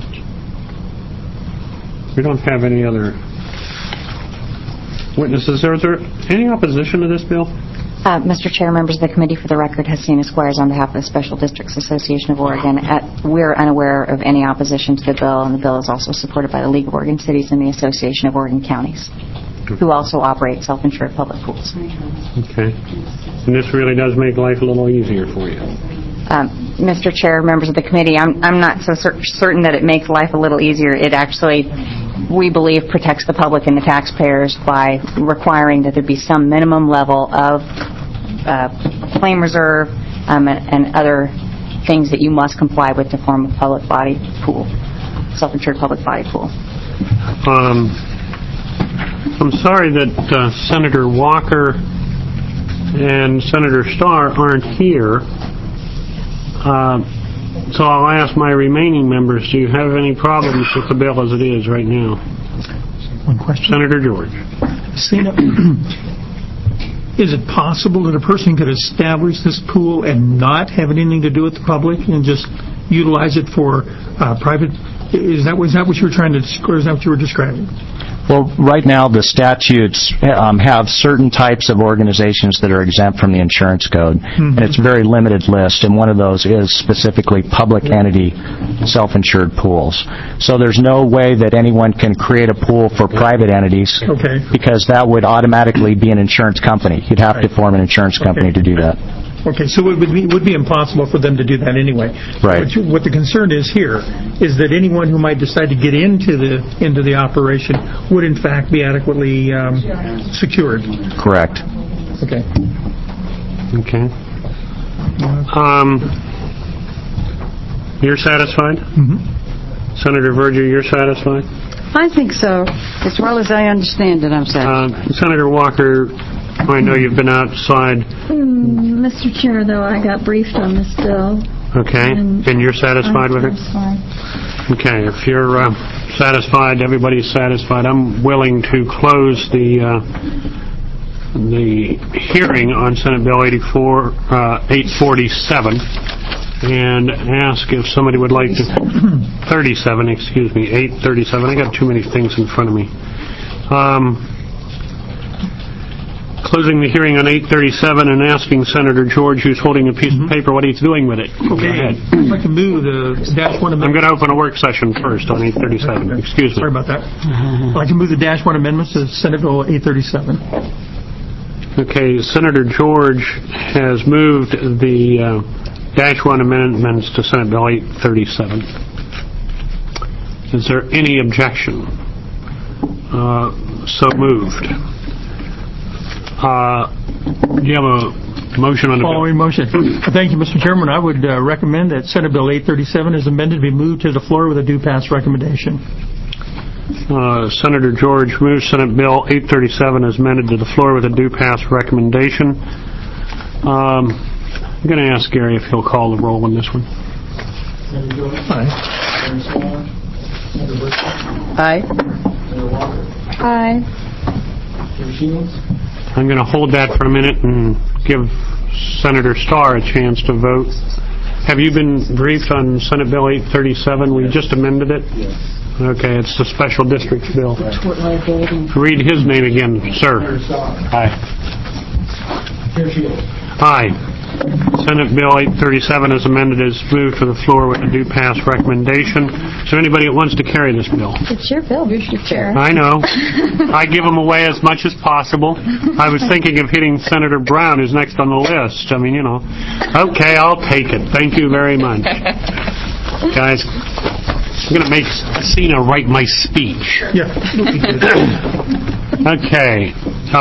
We don't have any other witnesses. Is there any opposition to this bill? Mr. Chair, members of the committee, for the record, Hasina Squires on behalf of the Special Districts Association of Oregon. We're unaware of any opposition to the bill, and the bill is also supported by the League of Oregon Cities and the Association of Oregon Counties, who also operate self-insured public pools. Okay. And this really does make life a little easier for you. Mr. Chair, members of the committee, I'm not so certain that it makes life a little easier. It actually, we believe, protects the public and the taxpayers by requiring that there be some minimum level of claim reserve and other things that you must comply with to form a public body pool, self-insured public body pool. I'm sorry that Senator Walker and Senator Starr aren't here. So I'll ask my remaining members, do you have any problems with the bill as it is right now? One question. Senator George. Is it possible that a person could establish this pool and not have anything to do with the public and just utilize it for private? Is that what you were trying to, or is that what you were describing? Well, right now the statutes have certain types of organizations that are exempt from the insurance code, and it's a very limited list, and one of those is specifically public entity self-insured pools. So there's no way that anyone can create a pool for private entities, because that would automatically be an insurance company. You'd have to form an insurance company to do that. Okay, so it would be impossible for them to do that anyway. Right. What the concern is here is that anyone who might decide to get into the operation would in fact be adequately secured. Correct. Okay. Okay. You're satisfied? Mm-hmm. Senator Verger, you're satisfied? I think so. As well as I understand it, I'm satisfied. Senator Walker, I know you've been outside. Mr. Chair, though, I got briefed on this bill. Okay, and you're satisfied with it? Okay, if you're satisfied, everybody's satisfied. I'm willing to close the hearing on Senate Bill 847 and ask if somebody would like to... 837. I got too many things in front of me. Closing the hearing on 837 and asking Senator George, who's holding a piece of paper, what he's doing with it. Okay. Go ahead. I'd like to move the Dash 1 amendment. I'm going to open a work session first on 837. Okay. Excuse me. Sorry about that. I'd like to move the Dash 1 amendments to Senate Bill 837. Okay, Senator George has moved the Dash 1 amendments to Senate Bill 837. Is there any objection? So moved. Do you have a motion on the bill? Following motion. Thank you, Mr. Chairman. I would recommend that Senate Bill 837 is amended to be moved to the floor with a due pass recommendation. Senator George moves Senate Bill 837 is amended to the floor with a due pass recommendation. I'm going to ask Gary if he'll call the roll on this one. Aye. Aye. I'm going to hold that for a minute and give Senator Starr a chance to vote. Have you been briefed on Senate Bill 837? We just amended it? Yes. Okay, it's the Special Districts Bill. Read his name again, sir. Aye. Aye. Senate Bill 837 is amended is moved to the floor with a due pass recommendation. Is there anybody that wants to carry this bill? It's your bill, Mr. Chair. I know. I give them away as much as possible. I was thinking of hitting Senator Brown, who's next on the list. I mean, you know. Okay, I'll take it. Thank you very much. Guys, I'm going to make Sina write my speech. Yeah. Okay.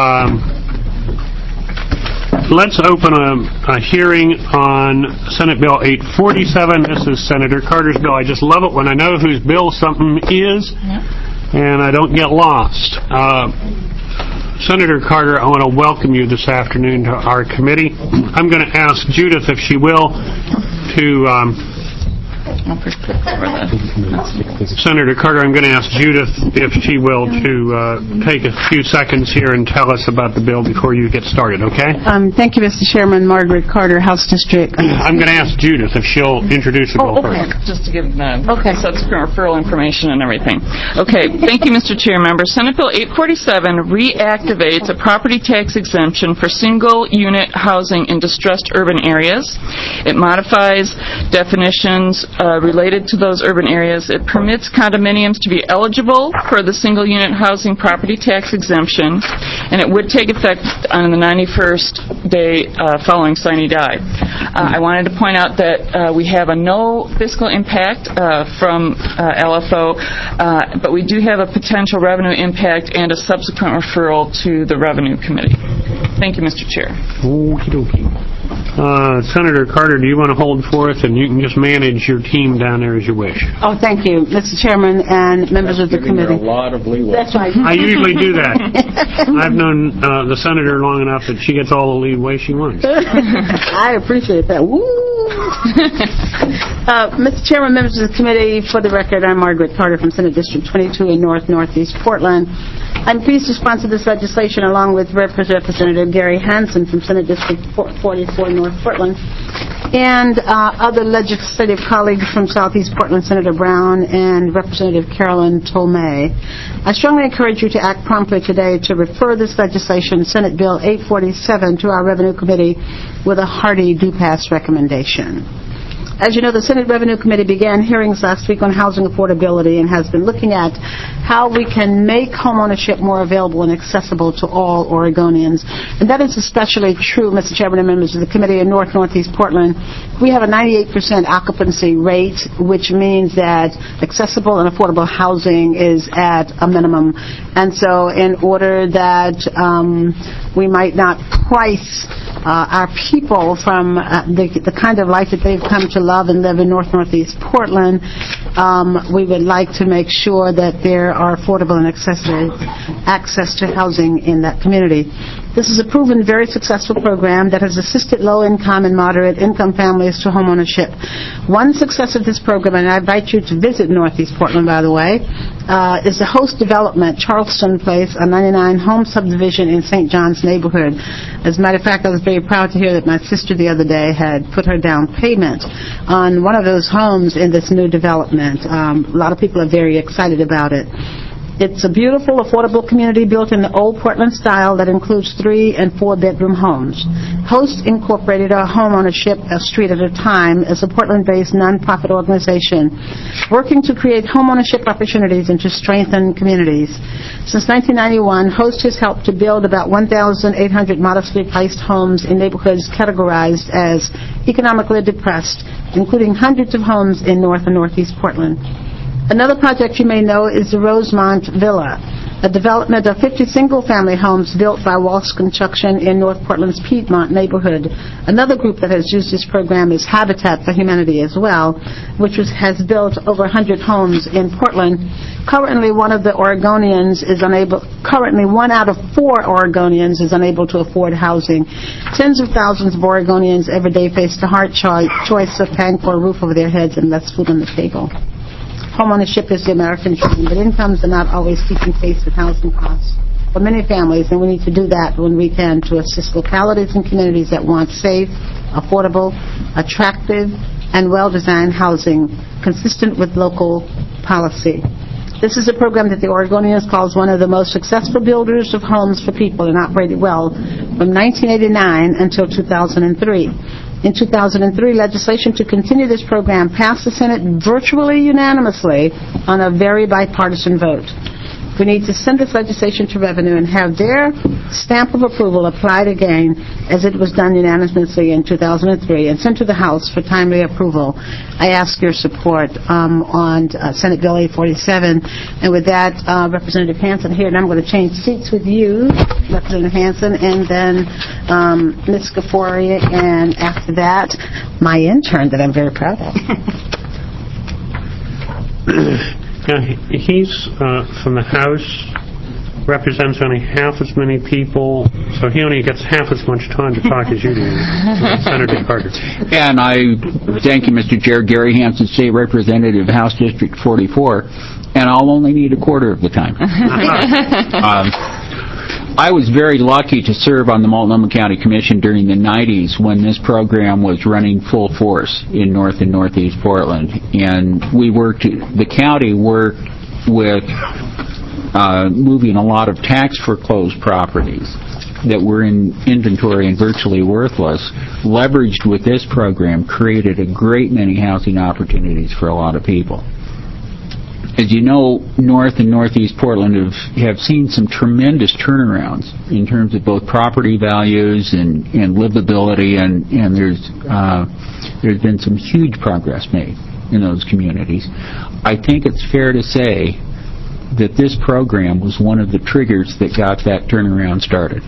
Let's open a hearing on Senate Bill 847. This is Senator Carter's bill. I just love it when I know whose bill something is, and I don't get lost. Senator Carter, I want to welcome you this afternoon to our committee. I'm going to ask Judith, if she will, to... Senator Carter, I'm going to ask Judith, if she will, to take a few seconds here and tell us about the bill before you get started, okay? Thank you, Mr. Chairman. Margaret Carter, House District. I'm going to ask Judith if she'll introduce the bill first. Just to give subsequent referral information and everything. Okay, thank you, Mr. Chair. Member, Senate Bill 847 reactivates a property tax exemption for single-unit housing in distressed urban areas. It modifies definitions related to those urban areas. It permits condominiums to be eligible for the single-unit housing property tax exemption, and it would take effect on the 91st day following sine die. I wanted to point out that we have a no fiscal impact from LFO, but we do have a potential revenue impact and a subsequent referral to the Revenue Committee. Thank you, Mr. Chair. Okie dokie. Senator Carter, do you want to hold forth, and you can just manage your team down there as you wish? Oh, thank you, Mr. Chairman and members of the committee. A lot of leeway. That's right. I usually do that. I've known the senator long enough that she gets all the leeway she wants. I appreciate that. Woo! Mr. Chairman, members of the committee, for the record, I'm Margaret Carter from Senate District 22 in Northeast Portland. I'm pleased to sponsor this legislation along with Representative Gary Hansen from Senate District 44 North Portland and other legislative colleagues from Southeast Portland, Senator Brown and Representative Carolyn Tolmay. I strongly encourage you to act promptly today to refer this legislation, Senate Bill 847, to our Revenue Committee with a hearty do-pass recommendation. As you know, the Senate Revenue Committee began hearings last week on housing affordability and has been looking at how we can make homeownership more available and accessible to all Oregonians. And that is especially true, Mr. Chairman and members of the committee, in Northeast Portland. We have a 98% occupancy rate, which means that accessible and affordable housing is at a minimum. And so in order that we might not price our people from the kind of life that they've come to love and live in Northeast Portland, we would like to make sure that there are affordable and access to housing in that community. This is a proven, very successful program that has assisted low-income and moderate-income families to homeownership. One success of this program, and I invite you to visit Northeast Portland, by the way, is the Host Development, Charleston Place, a 99-home subdivision in St. John's neighborhood. As a matter of fact, I was very proud to hear that my sister the other day had put her down payment on one of those homes in this new development. A lot of people are very excited about it. It's a beautiful, affordable community built in the old Portland style that includes 3- and 4-bedroom homes. Host Incorporated, a home ownership a street at a time, is a Portland-based nonprofit organization working to create home ownership opportunities and to strengthen communities. Since 1991, Host has helped to build about 1,800 modestly priced homes in neighborhoods categorized as economically depressed, including hundreds of homes in North and Northeast Portland. Another project you may know is the Rosemont Villa, a development of 50 single-family homes built by Walsh Construction in North Portland's Piedmont neighborhood. Another group that has used this program is Habitat for Humanity as well, which has built over 100 homes in Portland. Currently, one out of 4 Oregonians is unable to afford housing. Tens of thousands of Oregonians every day face the hard choice of paying for a roof over their heads and less food on the table. Homeownership is the American dream, but incomes are not always keeping pace with housing costs for many families, and we need to do that when we can to assist localities and communities that want safe, affordable, attractive, and well-designed housing consistent with local policy. This is a program that the Oregonians calls one of the most successful builders of homes for people and operated well from 1989 until 2003. In 2003, legislation to continue this program passed the Senate virtually unanimously on a very bipartisan vote. We need to send this legislation to Revenue and have their stamp of approval applied again as it was done unanimously in 2003 and sent to the House for timely approval. I ask your support on Senate Bill 847. And with that, Representative Hansen here, and I'm going to change seats with you, Representative Hansen, and then Ms. Gafori, and after that, my intern that I'm very proud of. He's from the House, represents only half as many people, so he only gets half as much time to talk as you do, Senator Carter. And I thank you, Mr. Chair. Gary Hansen, State Representative, House District 44, and I'll only need a quarter of the time. I was very lucky to serve on the Multnomah County Commission during the 90s when this program was running full force in North and Northeast Portland. And the county worked with moving a lot of tax foreclosed properties that were in inventory and virtually worthless, leveraged with this program, created a great many housing opportunities for a lot of people. As you know, North and Northeast Portland have seen some tremendous turnarounds in terms of both property values and livability, and there's been some huge progress made in those communities. I think it's fair to say that this program was one of the triggers that got that turnaround started,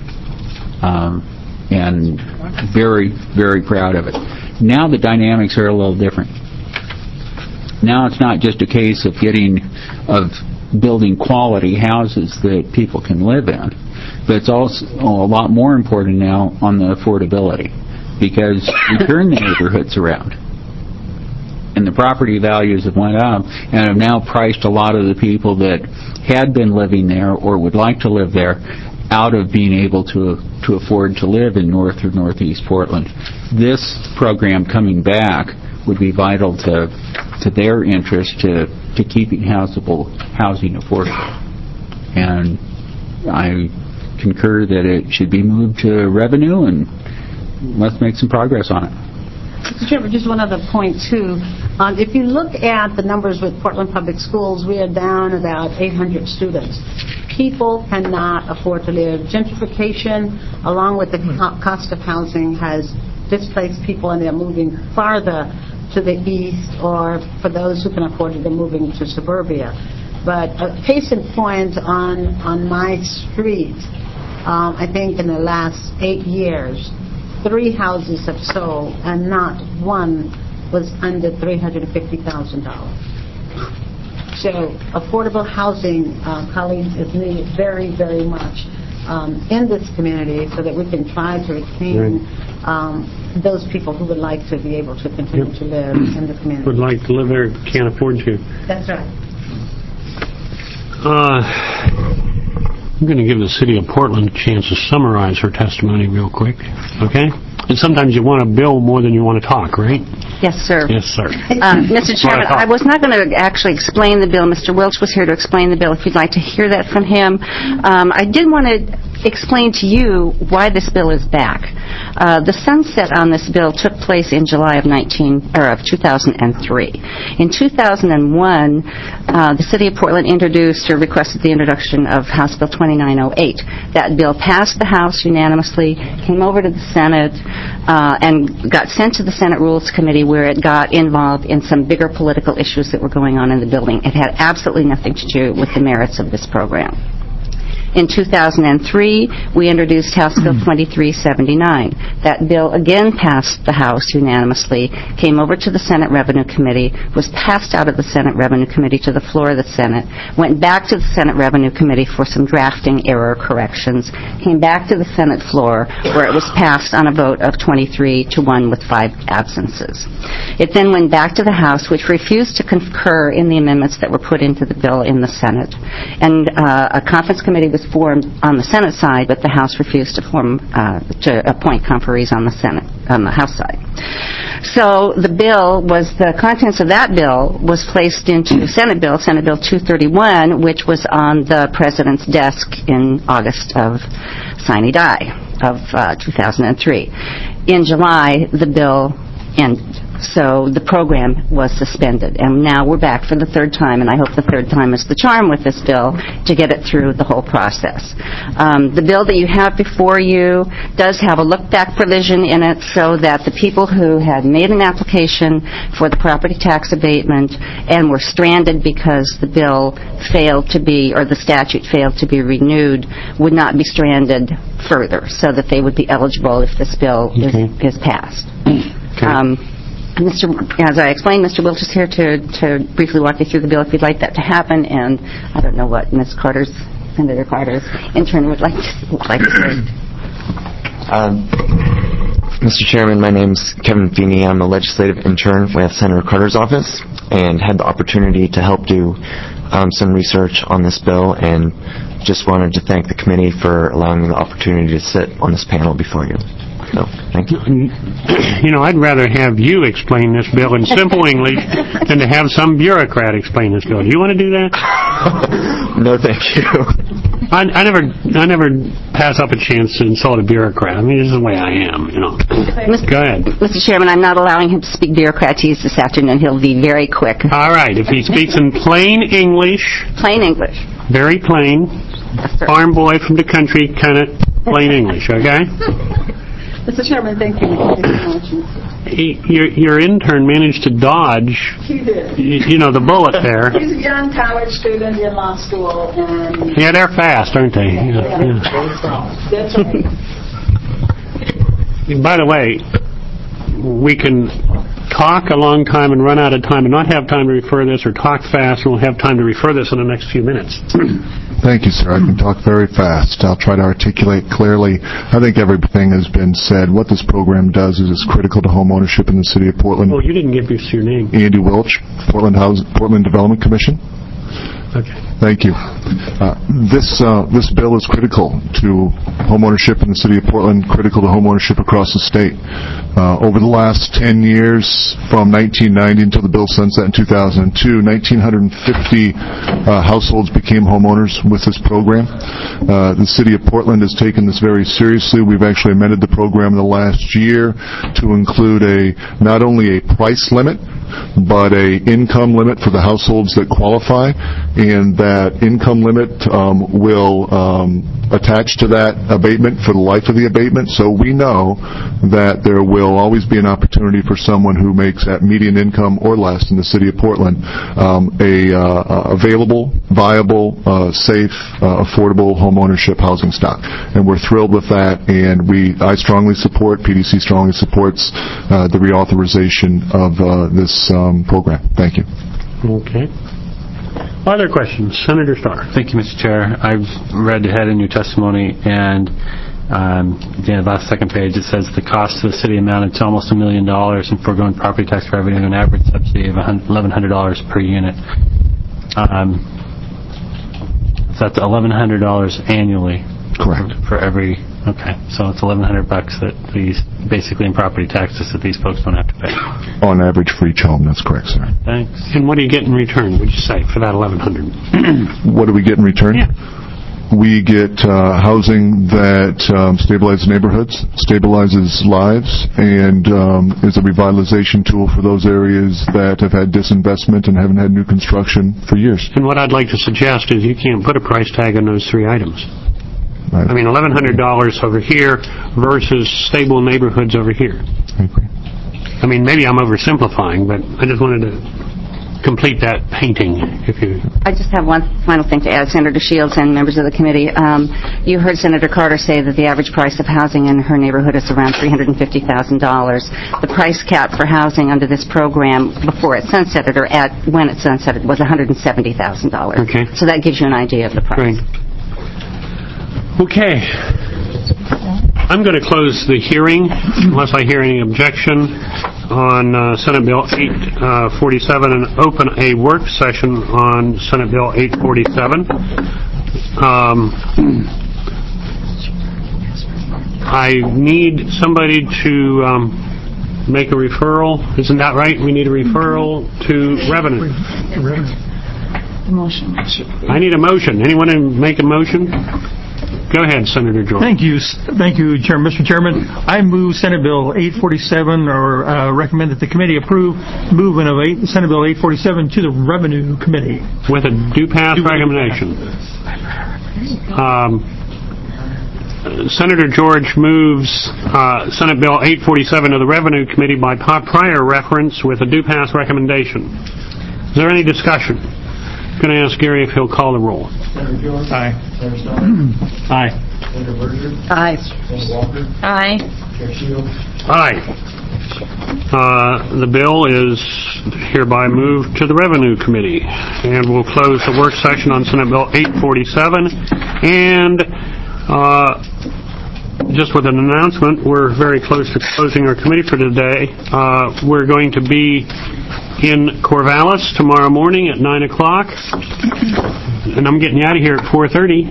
and very, very proud of it. Now the dynamics are a little different. Now it's not just a case of building quality houses that people can live in, but it's also a lot more important now on the affordability, because we turn the neighborhoods around and the property values have went up and have now priced a lot of the people that had been living there or would like to live there out of being able to afford to live in North or Northeast Portland. This program coming back would be vital to their interest to keeping housing affordable. And I concur that it should be moved to Revenue, and let's make some progress on it. Mr. Chairman, just one other point, too. If you look at the numbers with Portland Public Schools, we are down about 800 students. People cannot afford to live. Gentrification, along with the cost of housing, has displaced people, and they're moving farther to the east, or for those who can afford it, they're moving to suburbia. But a case in point on my street, I think in the last 8 years, 3 houses have sold, and not one was under $350,000. So affordable housing, colleagues, is needed very, very much in this community so that we can try to retain those people who would like to be able to continue to live in the community. Would like to live there, can't afford to. That's right. I'm going to give the City of Portland a chance to summarize her testimony real quick, okay? And sometimes you want to bill more than you want to talk, right? Yes, sir. Yes, sir. Mr. Chairman, I was not going to actually explain the bill. Mr. Welch was here to explain the bill, if you'd like to hear that from him. I did want to explain to you why this bill is back. The sunset on this bill took place in July of 2003. In 2001, the City of Portland introduced or requested the introduction of House Bill 2908. That bill passed the House unanimously, came over to the Senate, and got sent to the Senate Rules Committee, where it got involved in some bigger political issues that were going on in the building. It had absolutely nothing to do with the merits of this program. In 2003, we introduced House Bill 2379. That bill again passed the House unanimously, came over to the Senate Revenue Committee, was passed out of the Senate Revenue Committee to the floor of the Senate, went back to the Senate Revenue Committee for some drafting error corrections, came back to the Senate floor, where it was passed on a vote of 23-1 with 5 absences. It then went back to the House, which refused to concur in the amendments that were put into the bill in the Senate. And a conference committee was formed on the Senate side, but the House refused to appoint conferees on the House side. So the contents of that bill was placed into Senate Bill 231, which was on the President's desk in August of sine die of 2003. In July, the bill ended. So the program was suspended, and now we're back for the third time, and I hope the third time is the charm with this bill to get it through the whole process. The bill that you have before you does have a look-back provision in it so that the people who had made an application for the property tax abatement and were stranded because the bill failed to be, or the statute failed to be renewed, would not be stranded further, so that they would be eligible if this bill is passed. As I explained, Mr. Wilch is here to briefly walk you through the bill if you'd like that to happen, and I don't know what Senator Carter's intern would like to say. Mr. Chairman, my name's Kevin Feeney. I'm a legislative intern with Senator Carter's office and had the opportunity to help do some research on this bill, and just wanted to thank the committee for allowing me the opportunity to sit on this panel before you. So, thank you. You know, I'd rather have you explain this bill in simple English than to have some bureaucrat explain this bill. Do you want to do that? No, thank you. I never pass up a chance to insult a bureaucrat. I mean, this is the way I am, you know. Go ahead. Mr. Chairman, I'm not allowing him to speak bureaucratese this afternoon. He'll be very quick. All right. If he speaks in plain English. Plain English. Very plain. Yes, sir. Farm boy from the country, kind of plain English, okay? Mr. Chairman, thank you. Your intern managed to dodge, He did. you know, the bullet there. He's a young college student in law school, and... Yeah, they're fast, aren't they? Yeah. That's right. By the way, we can talk a long time and run out of time and not have time to refer this, or talk fast and we'll have time to refer this in the next few minutes. Thank you, sir. I can talk very fast. I'll try to articulate clearly. I think everything has been said. What this program does is it's critical to home ownership in the city of Portland. Oh, you didn't give us your name. Andy Welch, Portland Development Commission. Okay. Thank you. This bill is critical to homeownership in the city of Portland, critical to homeownership across the state. Over the last 10 years, from 1990 until the bill sunset in 2002, 1,950 households became homeowners with this program. The city of Portland has taken this very seriously. We've actually amended the program in the last year to include not only a price limit, but a income limit for the households that qualify, and that income limit will attach to that abatement for the life of the abatement. So we know that there will always be an opportunity for someone who makes that median income or less in the city of Portland available, viable, safe, affordable home ownership housing stock. And we're thrilled with that, and I strongly support, PDC strongly supports the reauthorization of this program. Thank you. Okay. Other questions? Senator Starr. Thank you, Mr. Chair. I've read ahead in your testimony, and at the end of the second page, it says the cost to the city amounted to almost $1 million in foregone property tax revenue and an average subsidy of $1,100 per unit. So that's $1,100 annually. Correct. For every... Okay, so it's $1,100 that these, basically in property taxes, that these folks don't have to pay. On average for each home, that's correct, sir. Thanks. And what do you get in return, would you say, for that $1,100? What do we get in return? Yeah. We get housing that stabilizes neighborhoods, stabilizes lives, and is a revitalization tool for those areas that have had disinvestment and haven't had new construction for years. And what I'd like to suggest is you can't put a price tag on those three items. Right. I mean, $1,100 over here versus stable neighborhoods over here. I agree. I mean, maybe I'm oversimplifying, but I just wanted to complete that painting, if you... I just have one final thing to add, Senator Shields and members of the committee. You heard Senator Carter say that the average price of housing in her neighborhood is around $350,000. The price cap for housing under this program before it sunsetted, or when it sunsetted, was $170,000. Okay. So that gives you an idea of the price. Great. Okay. I'm going to close the hearing unless I hear any objection on Senate Bill 847 and open a work session on Senate Bill 847. I need somebody to make a referral. Isn't that right? We need a referral to revenue. Motion. I need a motion. Anyone make a motion? Go ahead, Senator George. Thank you, Mr. Chairman. I move Senate Bill 847, or recommend that the committee approve movement of Senate Bill 847 to the Revenue Committee. With a due pass recommendation. Senator George moves Senate Bill 847 to the Revenue Committee by prior reference with a due pass recommendation. Is there any discussion? I'm going to ask Gary if he'll call the roll. Senator George. Aye. Senator Stockton. Aye. Senator Berger. Aye. Senator Walker. Aye. Chair Shields. Aye. The bill is hereby moved to the Revenue Committee. And we'll close the work session on Senate Bill 847. And just with an announcement, we're very close to closing our committee for today. We're going to be in Corvallis tomorrow morning at 9 o'clock. And I'm getting you out of here at 4:30.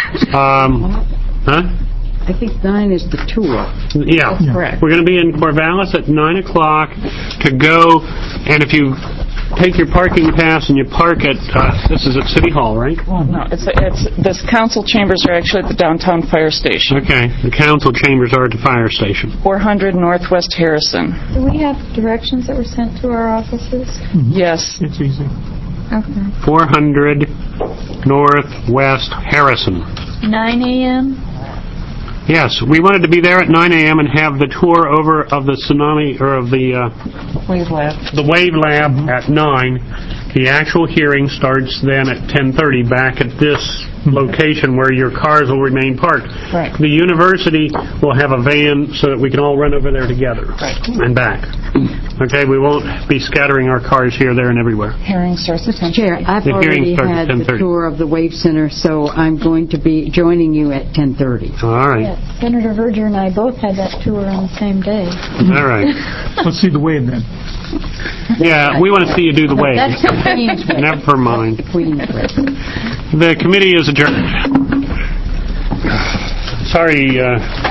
I think 9 is the tour. Yeah. That's correct. We're going to be in Corvallis at 9 o'clock to go, and if you take your parking pass and you park at, this is at City Hall, right? Well, no, the council chambers are actually at the downtown fire station. Okay. The council chambers are at the fire station. 400 Northwest Harrison. Do we have directions that were sent to our offices? Yes. It's easy. Okay. 400 Northwest Harrison. 9 a.m.? Yes, we wanted to be there at 9 a.m. and have the tour over of the tsunami, or of the Wave Lab. The Wave Lab at 9. The actual hearing starts then at 10:30 back at this location where your cars will remain parked. Right. The university will have a van so that we can all run over there together and back. Okay, we won't be scattering our cars here, there, and everywhere. Hearing starts at 10:30. Chair, I've The hearing already starts at had the 10:30. tour of the Wave Center, so I'm going to be joining you at 10:30. All right. Yes, Senator Verger and I both had that tour on the same day. All right. Let's see the wave then. Yeah, we want to see you do the wave. That's the Queen's Wave. Never mind. The Queen's Wave. The committee is adjourned. Sorry,